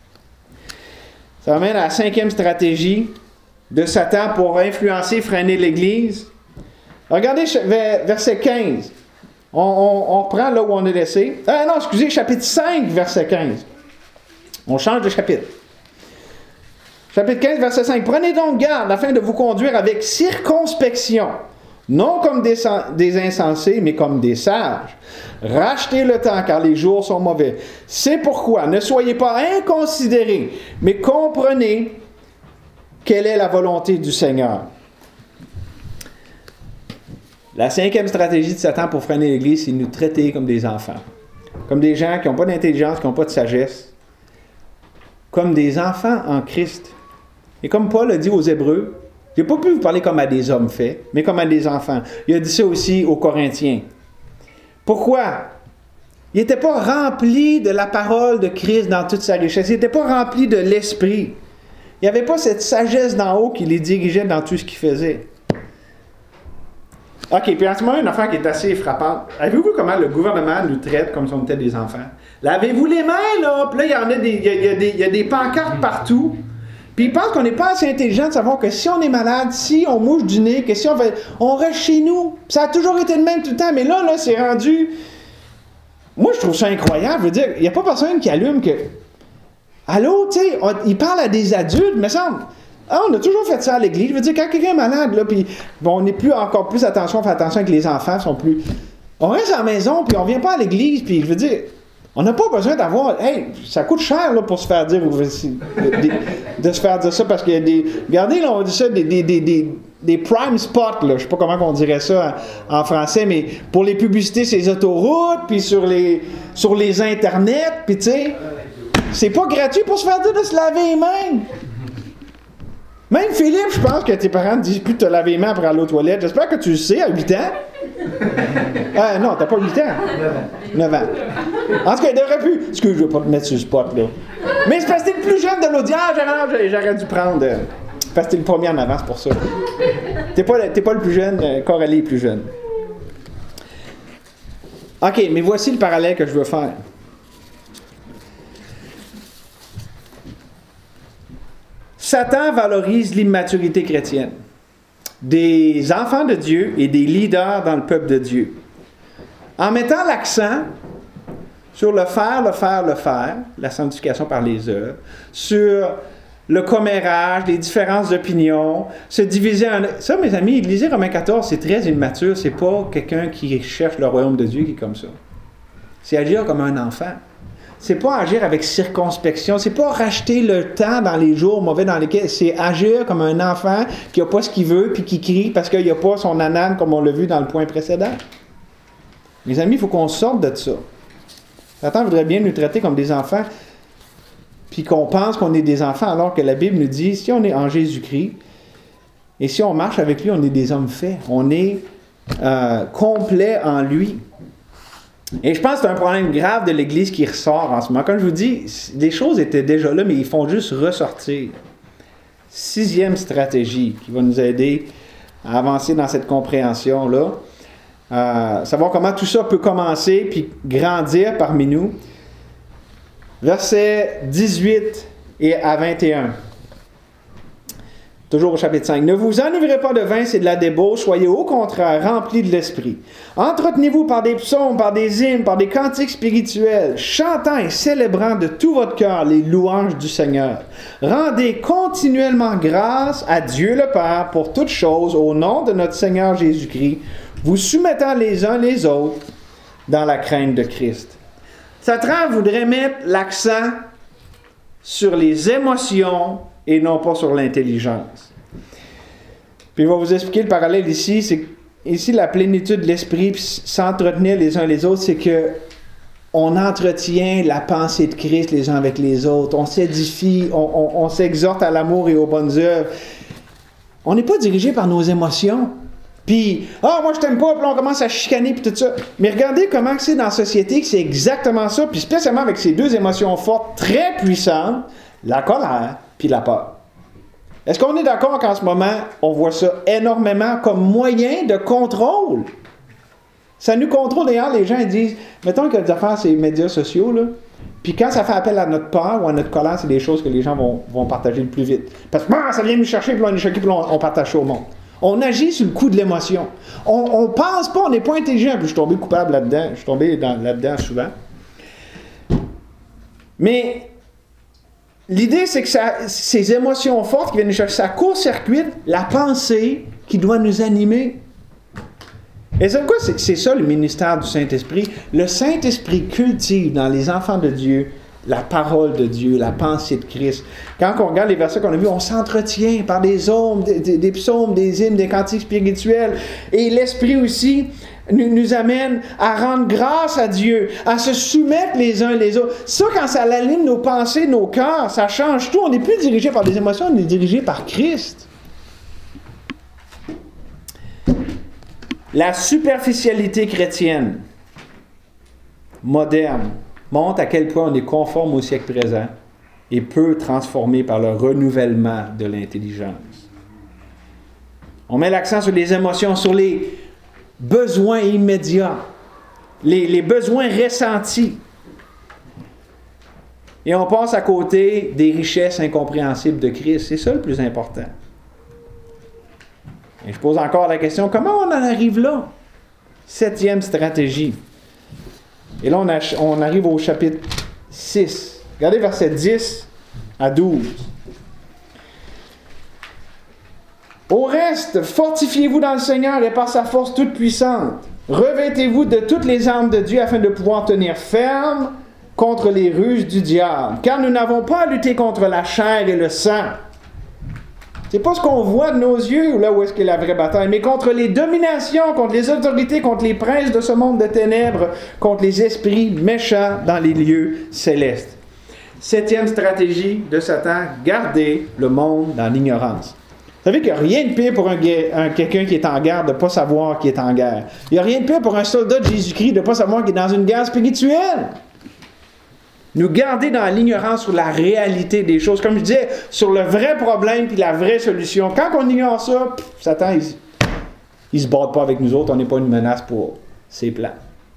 Ça amène à la cinquième stratégie de Satan pour influencer, freiner l'Église. Regardez verset quinze. On, on, on reprend là où on est laissé. Ah non, excusez, chapitre cinq, verset quinze. On change de chapitre. Chapitre quinze, verset cinq. Prenez donc garde afin de vous conduire avec circonspection, non comme des, des insensés, mais comme des sages. Rachetez le temps, car les jours sont mauvais. C'est pourquoi ne soyez pas inconsidérés, mais comprenez quelle est la volonté du Seigneur. La cinquième stratégie de Satan pour freiner l'Église, c'est de nous traiter comme des enfants. Comme des gens qui n'ont pas d'intelligence, qui n'ont pas de sagesse. Comme des enfants en Christ. Et comme Paul a dit aux Hébreux, je n'ai pas pu vous parler comme à des hommes faits, mais comme à des enfants. Il a dit ça aussi aux Corinthiens. Pourquoi? Il n'était pas rempli de la parole de Christ dans toute sa richesse. Il n'était pas rempli de l'Esprit. Il n'y avait pas cette sagesse d'en haut qui les dirigeait dans tout ce qu'ils faisaient. OK, puis en ce moment, une affaire qui est assez frappante. Avez-vous vu comment le gouvernement nous traite comme si on était des enfants? Lavez-vous les mains, là! Puis là, il y en a des, il y a, il y a des, il y a des pancartes partout. Puis ils pensent qu'on n'est pas assez intelligent de savoir que si on est malade, si on mouche du nez, que si on fait... On reste chez nous. Ça a toujours été le même tout le temps, mais là, là, c'est rendu... Moi, je trouve ça incroyable. Je veux dire, il n'y a pas personne qui allume que... Allô, tu sais, ils parlent à des adultes, me semble... Ah, on a toujours fait ça à l'église. Je veux dire, quand quelqu'un est malade, là, puis bon, on n'est plus encore plus attention, on fait attention que les enfants sont plus... On reste à la maison, puis on vient pas à l'église, puis je veux dire, on n'a pas besoin d'avoir... Hey, ça coûte cher, là, pour se faire dire... De, de se faire dire ça, parce qu'il y a des... Regardez, là, on dit ça, des, des, des, des, des prime spots, là. Je sais pas comment on dirait ça en, en français, mais pour les publicités, sur les autoroutes, puis sur les, sur les internets, puis tu sais... C'est pas gratuit pour se faire dire de se laver les mains. Même Philippe, je pense que tes parents te disent plus de te laver les mains après aller aux toilettes. J'espère que tu le sais à huit ans. Ah non, t'as pas huit ans. neuf ans. En tout cas, il devrait plus. Excuse, je vais pas te mettre sur le spot, là. Mais c'est parce que t'es le plus jeune de l'audience. J'aurais, j'aurais dû prendre. Euh, parce que t'es le premier en avance pour ça. T'es pas, t'es pas le plus jeune, euh, Coralie est plus jeune. OK, mais voici le parallèle que je veux faire. Satan valorise l'immaturité chrétienne des enfants de Dieu et des leaders dans le peuple de Dieu. En mettant l'accent sur le faire, le faire, le faire, la sanctification par les œuvres, sur le commérage, les différences d'opinion, se diviser en... Ça, mes amis, lisez Romains quatorze, c'est très immature, c'est pas quelqu'un qui cherche le royaume de Dieu qui est comme ça. C'est agir comme un enfant. C'est pas agir avec circonspection, c'est pas racheter le temps dans les jours mauvais dans lesquels, c'est agir comme un enfant qui n'a pas ce qu'il veut puis qui crie parce qu'il n'a pas son anane comme on l'a vu dans le point précédent. Mes amis, il faut qu'on sorte de ça. Satan voudrait bien nous traiter comme des enfants puis qu'on pense qu'on est des enfants alors que la Bible nous dit, si on est en Jésus-Christ et si on marche avec lui, on est des hommes faits. On est euh, complet en lui. Et je pense que c'est un problème grave de l'Église qui ressort en ce moment. Comme je vous dis, les choses étaient déjà là, mais ils font juste ressortir. Sixième stratégie qui va nous aider à avancer dans cette compréhension-là. Euh, savoir comment tout ça peut commencer puis grandir parmi nous. Versets dix-huit et à vingt et un. Toujours au chapitre cinq. « Ne vous enivrez pas de vin, c'est de la débauche, soyez au contraire remplis de l'esprit. Entretenez-vous par des psaumes, par des hymnes, par des cantiques spirituels, chantant et célébrant de tout votre cœur les louanges du Seigneur. Rendez continuellement grâce à Dieu le Père pour toutes choses au nom de notre Seigneur Jésus-Christ, vous soumettant les uns les autres dans la crainte de Christ. » Satan voudrait mettre l'accent sur les émotions et non pas sur l'intelligence. Puis il va vous expliquer le parallèle ici, c'est ici la plénitude de l'esprit, puis s'entretenir les uns les autres, c'est que on entretient la pensée de Christ les uns avec les autres, on s'édifie, on, on, on s'exhorte à l'amour et aux bonnes œuvres. On n'est pas dirigé par nos émotions. Puis, ah, moi je t'aime pas, puis là on commence à chicaner, puis tout ça. Mais regardez comment c'est dans la société que c'est exactement ça, puis spécialement avec ces deux émotions fortes, très puissantes, la colère puis la peur. Est-ce qu'on est d'accord qu'en ce moment, on voit ça énormément comme moyen de contrôle? Ça nous contrôle. D'ailleurs, les gens ils disent, mettons que les affaires, c'est les médias sociaux, là, puis quand ça fait appel à notre peur ou à notre colère, c'est des choses que les gens vont, vont partager le plus vite. Parce que bah, ça vient nous chercher, puis là, on est choqué, puis là, on, on partage ça au monde. On agit sur le coup de l'émotion. On ne pense pas, on n'est pas intelligent. Puis je suis tombé coupable là-dedans. Je suis tombé dans, là-dedans souvent. Mais l'idée, c'est que ça, ces émotions fortes qui viennent nous chercher, ça court-circuite la pensée qui doit nous animer. Et c'est quoi? C'est, c'est ça le ministère du Saint-Esprit. Le Saint-Esprit cultive dans les enfants de Dieu la parole de Dieu, la pensée de Christ. Quand on regarde les versets qu'on a vus, on s'entretient par des hommes, des, des, des psaumes, des hymnes, des cantiques spirituels. Et l'Esprit aussi nous, nous amène à rendre grâce à Dieu, à se soumettre les uns les autres. Ça, quand ça aligne nos pensées, nos cœurs, ça change tout. On n'est plus dirigé par des émotions, on est dirigé par Christ. La superficialité chrétienne, moderne, montre à quel point on est conforme au siècle présent et peu transformé par le renouvellement de l'intelligence. On met l'accent sur les émotions, sur les besoins immédiats, les, les besoins ressentis. Et on passe à côté des richesses incompréhensibles de Christ. C'est ça le plus important. Et je pose encore la question, comment on en arrive là? Septième stratégie. Et là, on, a, on arrive au chapitre six. Regardez versets dix à douze. Au reste, fortifiez-vous dans le Seigneur et par sa force toute puissante. Revêtez-vous de toutes les armes de Dieu afin de pouvoir tenir ferme contre les ruses du diable. Car nous n'avons pas à lutter contre la chair et le sang. C'est pas ce qu'on voit de nos yeux, là où est-ce qu'est la vraie bataille, mais contre les dominations, contre les autorités, contre les princes de ce monde de ténèbres, contre les esprits méchants dans les lieux célestes. Septième stratégie de Satan, garder le monde dans l'ignorance. Vous savez qu'il n'y a rien de pire pour un, un, quelqu'un qui est en guerre de ne pas savoir qu'il est en guerre. Il n'y a rien de pire pour un soldat de Jésus-Christ de ne pas savoir qu'il est dans une guerre spirituelle. Nous garder dans l'ignorance sur la réalité des choses. Comme je disais, sur le vrai problème puis la vraie solution. Quand on ignore ça, pff, Satan, il ne se bat pas avec nous autres. On n'est pas une menace pour ses plans.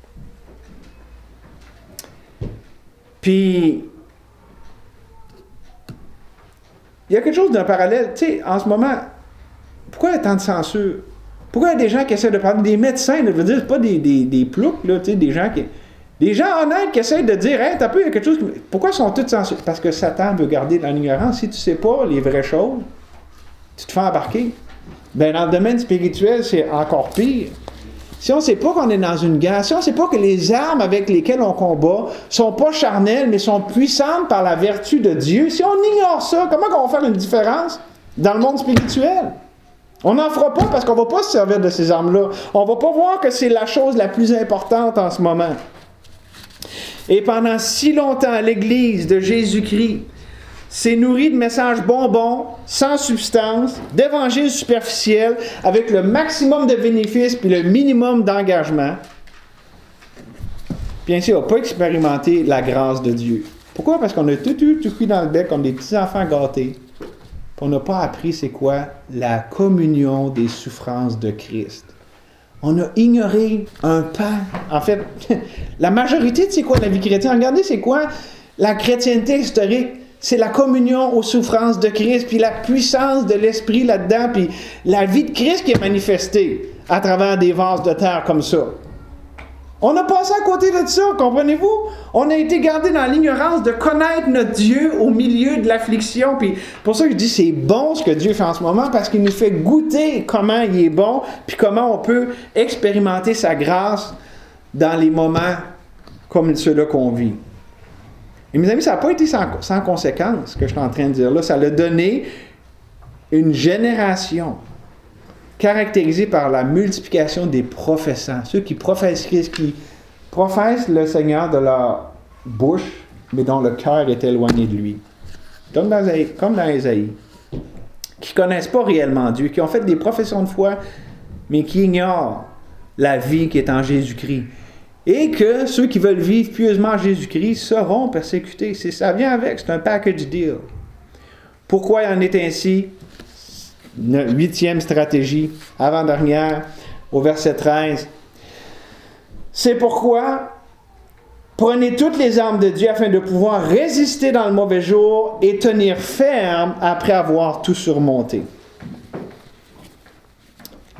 Puis, il y a quelque chose d'un parallèle. Tu sais, en ce moment, pourquoi il y a tant de censure? Pourquoi il y a des gens qui essaient de parler des médecins? Je veux dire, c'est pas des, des, des ploucs, là, tu sais, des gens qui... Des gens honnêtes qui essayent de dire, hey, t'as peu, il y a quelque chose. Qui... Pourquoi sont tous censurés? Parce que Satan veut garder dans l'ignorance. Si tu ne sais pas les vraies choses, tu te fais embarquer. Bien, dans le domaine spirituel, c'est encore pire. Si on ne sait pas qu'on est dans une guerre, si on ne sait pas que les armes avec lesquelles on combat ne sont pas charnelles, mais sont puissantes par la vertu de Dieu, si on ignore ça, comment on va faire une différence dans le monde spirituel? On n'en fera pas parce qu'on ne va pas se servir de ces armes-là. On ne va pas voir que c'est la chose la plus importante en ce moment. Et pendant si longtemps, l'Église de Jésus-Christ s'est nourrie de messages bonbons, sans substance, d'évangiles superficiels, avec le maximum de bénéfices puis le minimum d'engagement. Puis ainsi, on n'a pas expérimenté la grâce de Dieu. Pourquoi? Parce qu'on a tout eu, tout cuit dans le bec comme des petits-enfants gâtés. Puis on n'a pas appris c'est quoi la communion des souffrances de Christ. On a ignoré un pan. En fait, la majorité de c'est quoi la vie chrétienne? Regardez, c'est quoi la chrétienté historique? C'est la communion aux souffrances de Christ, puis la puissance de l'Esprit là-dedans, puis la vie de Christ qui est manifestée à travers des vases de terre comme ça. On a passé à côté de ça, comprenez-vous? On a été gardé dans l'ignorance de connaître notre Dieu au milieu de l'affliction. Puis pour ça que je dis c'est bon ce que Dieu fait en ce moment, parce qu'il nous fait goûter comment il est bon, puis comment on peut expérimenter sa grâce dans les moments comme ceux-là qu'on vit. Et mes amis, ça n'a pas été sans, sans conséquence, ce que je suis en train de dire là. Ça a donné une génération caractérisée par la multiplication des professants. Ceux qui professent Christ, qui professent le Seigneur de leur bouche, mais dont le cœur est éloigné de lui. Comme dans, comme dans Ésaïe. Qui ne connaissent pas réellement Dieu, qui ont fait des professions de foi, mais qui ignorent la vie qui est en Jésus-Christ. Et que ceux qui veulent vivre pieusement en Jésus-Christ seront persécutés. C'est, ça vient avec, c'est un package deal. Pourquoi il en est ainsi? Une huitième stratégie, avant-dernière, au verset treize. C'est pourquoi prenez toutes les armes de Dieu afin de pouvoir résister dans le mauvais jour et tenir ferme après avoir tout surmonté.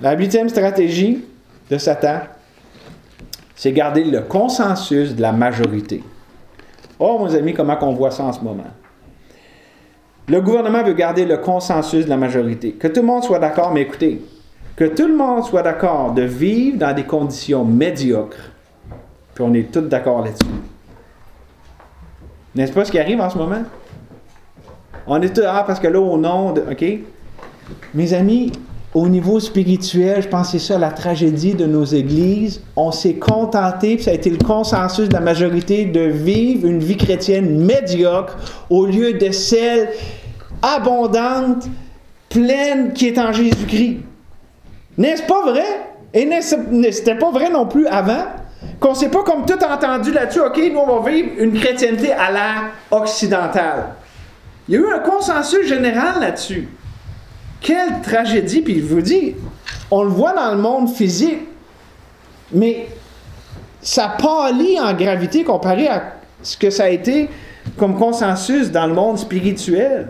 La huitième stratégie de Satan, c'est garder le consensus de la majorité. Oh, mes amis, comment on voit ça en ce moment? Le gouvernement veut garder le consensus de la majorité. Que tout le monde soit d'accord, mais écoutez, que tout le monde soit d'accord de vivre dans des conditions médiocres, puis on est tous d'accord là-dessus. N'est-ce pas ce qui arrive en ce moment? On est tous, ah, parce que là, au nom de... OK? Mes amis, au niveau spirituel, je pense que c'est ça la tragédie de nos églises. On s'est contenté, puis ça a été le consensus de la majorité, de vivre une vie chrétienne médiocre au lieu de celle abondante, pleine qui est en Jésus-Christ. N'est-ce pas vrai? Et c'était pas vrai non plus avant? Qu'on ne s'est pas comme tout entendu là-dessus, OK, nous on va vivre une chrétienté à l'ère occidentale. Il y a eu un consensus général là-dessus. Quelle tragédie, puis je vous dis, on le voit dans le monde physique, mais ça pâlit en gravité comparé à ce que ça a été comme consensus dans le monde spirituel.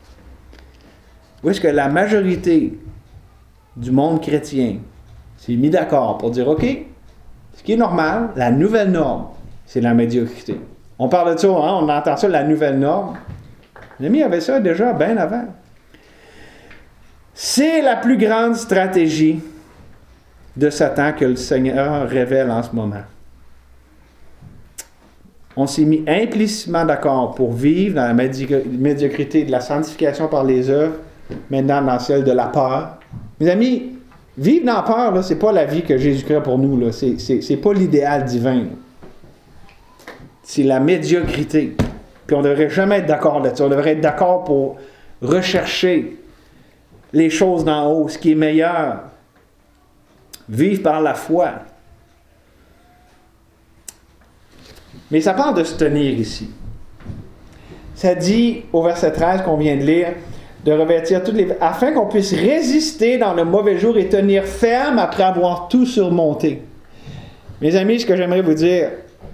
Où est-ce que la majorité du monde chrétien s'est mis d'accord pour dire, OK, ce qui est normal, la nouvelle norme, c'est la médiocrité. On parle de ça, hein, on entend ça, la nouvelle norme. Les amis avaient ça déjà bien avant. C'est la plus grande stratégie de Satan que le Seigneur révèle en ce moment. On s'est mis implicitement d'accord pour vivre dans la médiocrité de la sanctification par les œuvres, maintenant dans celle de la peur. Mes amis, vivre dans la peur, là, c'est pas la vie que Jésus-Christ a pour nous. Là. C'est, c'est, c'est pas l'idéal divin. Là. C'est la médiocrité. Puis on ne devrait jamais être d'accord là-dessus. On devrait être d'accord pour rechercher les choses d'en haut, ce qui est meilleur. Vivre par la foi. Mais ça parle de se tenir ici. Ça dit au verset treize qu'on vient de lire, de revêtir toutes les... afin qu'on puisse résister dans le mauvais jour et tenir ferme après avoir tout surmonté. Mes amis, ce que j'aimerais vous dire,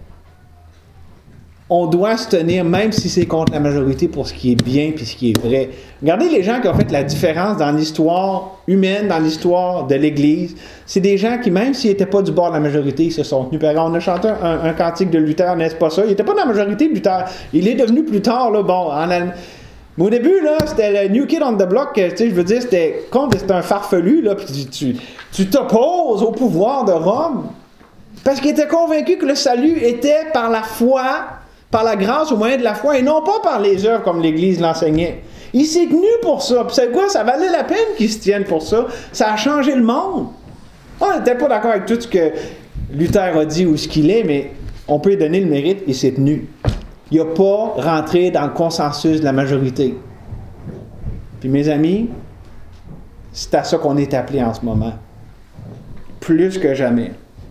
on doit se tenir même si c'est contre la majorité pour ce qui est bien et ce qui est vrai. Regardez les gens qui ont fait la différence dans l'histoire humaine, dans l'histoire de l'Église. C'est des gens qui, même s'ils n'étaient pas du bord de la majorité, ils se sont tenus. On a chanté un, un cantique de Luther, n'est-ce pas ça? Il n'était pas dans la majorité, Luther. Il est devenu plus tard, là, bon, en Allemagne. Mais au début, là, c'était le New Kid on the Block, tu sais, je veux dire, c'était contre, c'était un farfelu, là, puis tu, tu, tu t'opposes au pouvoir de Rome. Parce qu'il était convaincu que le salut était par la foi, par la grâce au moyen de la foi, et non pas par les œuvres comme l'Église l'enseignait. Il s'est tenu pour ça. Puis c'est quoi? Ça valait la peine qu'il se tienne pour ça. Ça a changé le monde. On n'était pas d'accord avec tout ce que Luther a dit ou ce qu'il est, mais on peut lui donner le mérite, il s'est tenu. Il n'a pas rentré dans le consensus de la majorité. Puis mes amis, c'est à ça qu'on est appelé en ce moment. Plus que jamais.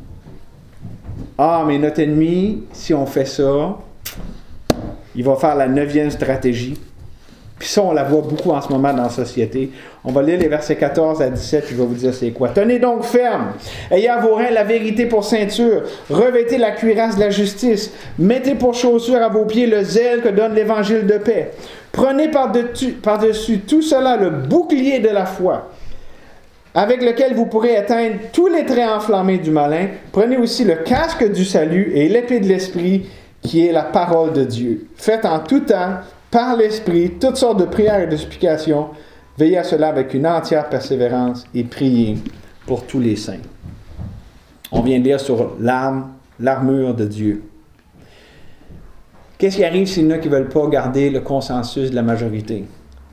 Ah, mais notre ennemi, si on fait ça, il va faire la neuvième stratégie. Puis ça, on la voit beaucoup en ce moment dans la société. On va lire les versets quatorze à dix-sept, je vais vous dire c'est quoi. « Tenez donc ferme, ayez à vos reins la vérité pour ceinture, revêtez la cuirasse de la justice, mettez pour chaussure à vos pieds le zèle que donne l'évangile de paix. Prenez par-dessus, par-dessus tout cela le bouclier de la foi, avec lequel vous pourrez éteindre tous les traits enflammés du malin. Prenez aussi le casque du salut et l'épée de l'esprit, qui est la parole de Dieu. Faites en tout temps, par l'Esprit, toutes sortes de prières et de supplications. Veillez à cela avec une entière persévérance et priez pour tous les saints. » On vient de lire sur l'arme, l'armure de Dieu. Qu'est-ce qui arrive s'il y en a qui ne veulent pas garder le consensus de la majorité?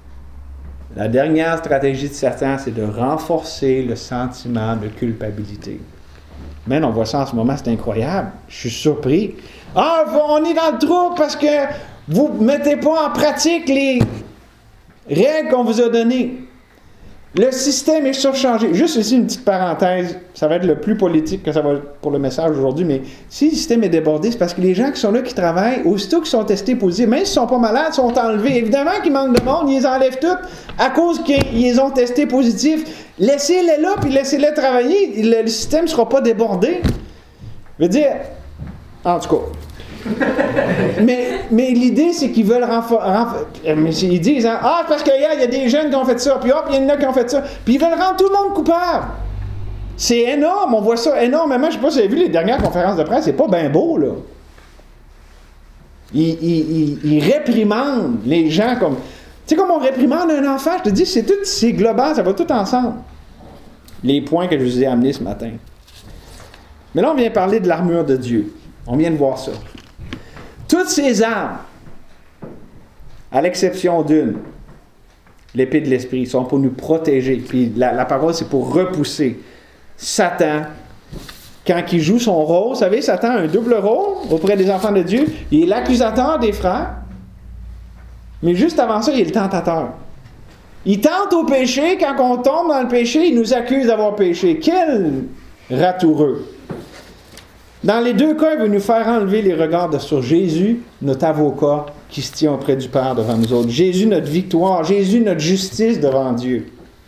La dernière stratégie de Satan, c'est de renforcer le sentiment de culpabilité. Man, on voit ça en ce moment, c'est incroyable. Je suis surpris. Ah, on est dans le trou parce que vous ne mettez pas en pratique les règles qu'on vous a données. Le système est surchargé. Juste ici, une petite parenthèse. Ça va être le plus politique que ça va être pour le message aujourd'hui, mais si le système est débordé, c'est parce que les gens qui sont là, qui travaillent, aussitôt qu'ils sont testés positifs, même s'ils ne sont pas malades, sont enlevés. Évidemment qu'il manque de monde, ils les enlèvent toutes à cause qu'ils les ont testés positifs. Laissez-les là, puis laissez-les travailler. Le, le système ne sera pas débordé. Je veux dire, en tout cas... mais, mais l'idée, c'est qu'ils veulent renforcer. Renfor- ils disent, hein, ah, parce qu'il y, y a des jeunes qui ont fait ça, puis hop, il y en a qui ont fait ça. Puis ils veulent rendre tout le monde coupable. C'est énorme, on voit ça énormément. Je ne sais pas si vous avez vu les dernières conférences de presse, c'est pas bien beau, là. Ils, ils, ils, ils réprimandent les gens comme... Tu sais, comme on réprimande un enfant, je te dis, c'est tout, c'est global, ça va tout ensemble. Les points que je vous ai amenés ce matin. Mais là, on vient parler de l'armure de Dieu. On vient de voir ça. Toutes ces armes, à l'exception d'une, l'épée de l'esprit, sont pour nous protéger. Puis la, la parole, c'est pour repousser Satan. Quand il joue son rôle, vous savez, Satan a un double rôle auprès des enfants de Dieu. Il est l'accusateur des frères, mais juste avant ça, il est le tentateur. Il tente au péché. Quand on tombe dans le péché, il nous accuse d'avoir péché. Quel ratoureux! Dans les deux cas, il veut nous faire enlever les regards de, sur Jésus, notre avocat, qui se tient auprès du Père devant nous autres. Jésus, notre victoire. Jésus, notre justice devant Dieu.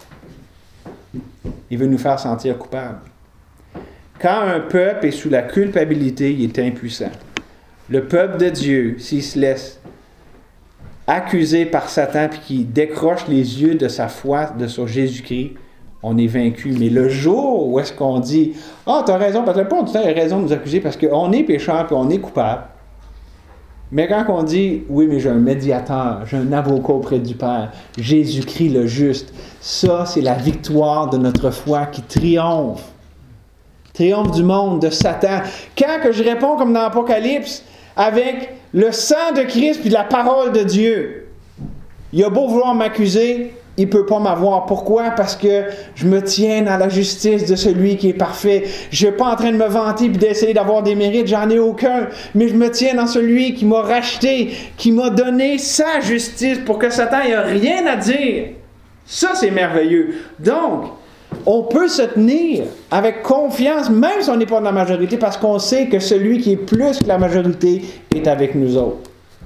Il veut nous faire sentir coupables. Quand un peuple est sous la culpabilité, il est impuissant. Le peuple de Dieu, s'il se laisse accuser par Satan puis qu'il décroche les yeux de sa foi de sur Jésus-Christ, on est vaincu. Mais le jour où est-ce qu'on dit « Ah, oh, tu as raison, parce que pas tout le temps, il a raison de nous accuser parce qu'on est pécheur et on est coupable. » Mais quand on dit « Oui, mais j'ai un médiateur, j'ai un avocat auprès du Père, Jésus-Christ le juste », ça, c'est la victoire de notre foi qui triomphe. Triomphe du monde, de Satan. Quand que je réponds comme dans l'Apocalypse, avec le sang de Christ puis la parole de Dieu, il a beau vouloir m'accuser, il ne peut pas m'avoir. Pourquoi? Parce que je me tiens dans la justice de celui qui est parfait. Je ne suis pas en train de me vanter et d'essayer d'avoir des mérites, j'en ai aucun. Mais je me tiens dans celui qui m'a racheté, qui m'a donné sa justice pour que Satan n'ait rien à dire. Ça, c'est merveilleux. Donc, on peut se tenir avec confiance, même si on n'est pas dans la majorité, parce qu'on sait que celui qui est plus que la majorité est avec nous autres.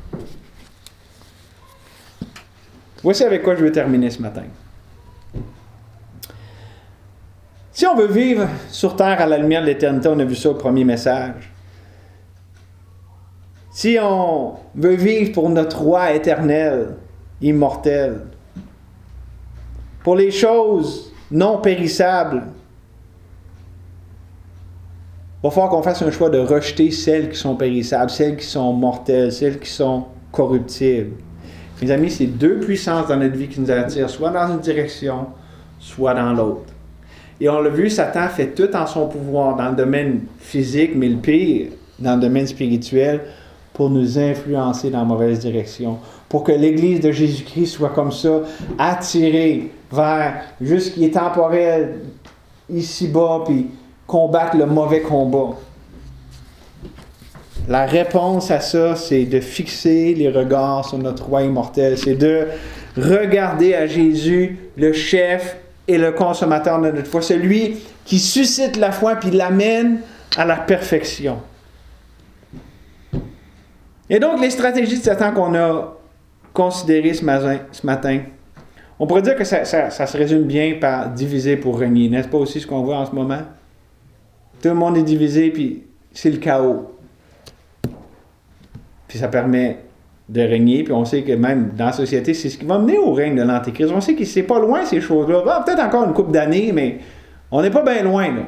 Voici avec quoi je veux terminer ce matin. Si on veut vivre sur terre à la lumière de l'éternité, on a vu ça au premier message. Si on veut vivre pour notre roi éternel, immortel, pour les choses non périssables, il va falloir qu'on fasse un choix de rejeter celles qui sont périssables, celles qui sont mortelles, celles qui sont corruptibles. Mes amis, c'est deux puissances dans notre vie qui nous attirent, soit dans une direction, soit dans l'autre. Et on l'a vu, Satan fait tout en son pouvoir dans le domaine physique, mais le pire, dans le domaine spirituel, pour nous influencer dans la mauvaise direction. Pour que l'Église de Jésus-Christ soit comme ça, attirée vers juste ce qui est temporel, ici-bas, puis combattre le mauvais combat. La réponse à ça, c'est de fixer les regards sur notre roi immortel. C'est de regarder à Jésus, le chef et le consommateur de notre foi. Celui qui suscite la foi puis l'amène à la perfection. Et donc, les stratégies de Satan qu'on a considérées ce matin, ce matin on pourrait dire que ça, ça, ça se résume bien par diviser pour régner. N'est-ce pas aussi ce qu'on voit en ce moment? Tout le monde est divisé, puis c'est le chaos. Puis ça permet de régner, puis on sait que même dans la société, c'est ce qui va mener au règne de l'Antéchrist. On sait que c'est pas loin, ces choses-là. Ah, peut-être encore une couple d'années, mais on n'est pas bien loin, là.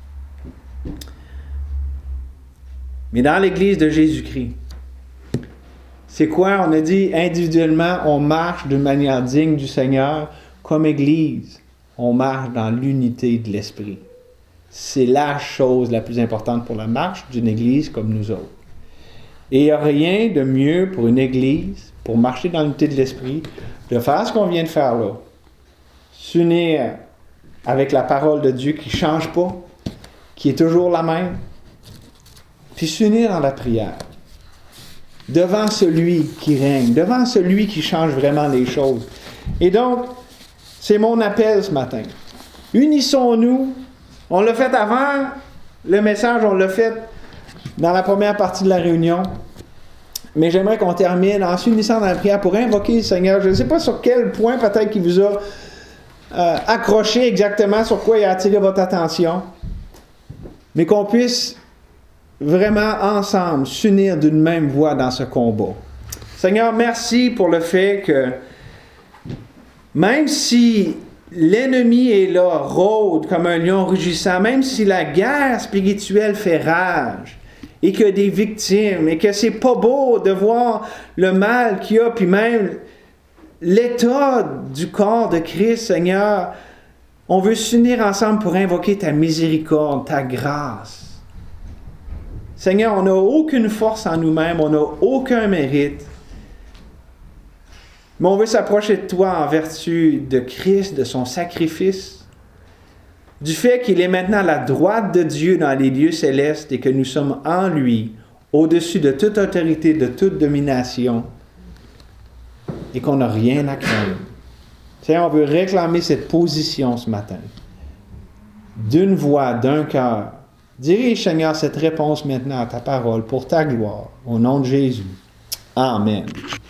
Mais dans l'Église de Jésus-Christ, c'est quoi? On a dit individuellement, on marche d'une manière digne du Seigneur. Comme Église, on marche dans l'unité de l'Esprit. C'est la chose la plus importante pour la marche d'une Église comme nous autres. Et il n'y a rien de mieux pour une Église, pour marcher dans l'unité de l'Esprit, de faire ce qu'on vient de faire là. S'unir avec la parole de Dieu qui ne change pas, qui est toujours la même, puis s'unir dans la prière. Devant celui qui règne, devant celui qui change vraiment les choses. Et donc, c'est mon appel ce matin. Unissons-nous. On l'a fait avant le message, on l'a fait dans la première partie de la réunion. Mais j'aimerais qu'on termine en s'unissant dans la prière pour invoquer le Seigneur. Je ne sais pas sur quel point peut-être qu'il vous a euh, accroché exactement, sur quoi il a attiré votre attention. Mais qu'on puisse vraiment ensemble s'unir d'une même voix dans ce combat. Seigneur, merci pour le fait que même si l'ennemi est là, rôde comme un lion rugissant, même si la guerre spirituelle fait rage, et qu'il y a des victimes, et que c'est pas beau de voir le mal qu'il y a, puis même l'état du corps de Christ, Seigneur. On veut s'unir ensemble pour invoquer ta miséricorde, ta grâce. Seigneur, on n'a aucune force en nous-mêmes, on n'a aucun mérite. Mais on veut s'approcher de toi en vertu de Christ, de son sacrifice, du fait qu'il est maintenant à la droite de Dieu dans les lieux célestes et que nous sommes en lui, au-dessus de toute autorité, de toute domination, et qu'on n'a rien à craindre. Seigneur, on veut réclamer cette position ce matin, d'une voix, d'un cœur. Dirige, Seigneur, cette réponse maintenant à ta parole pour ta gloire, au nom de Jésus. Amen.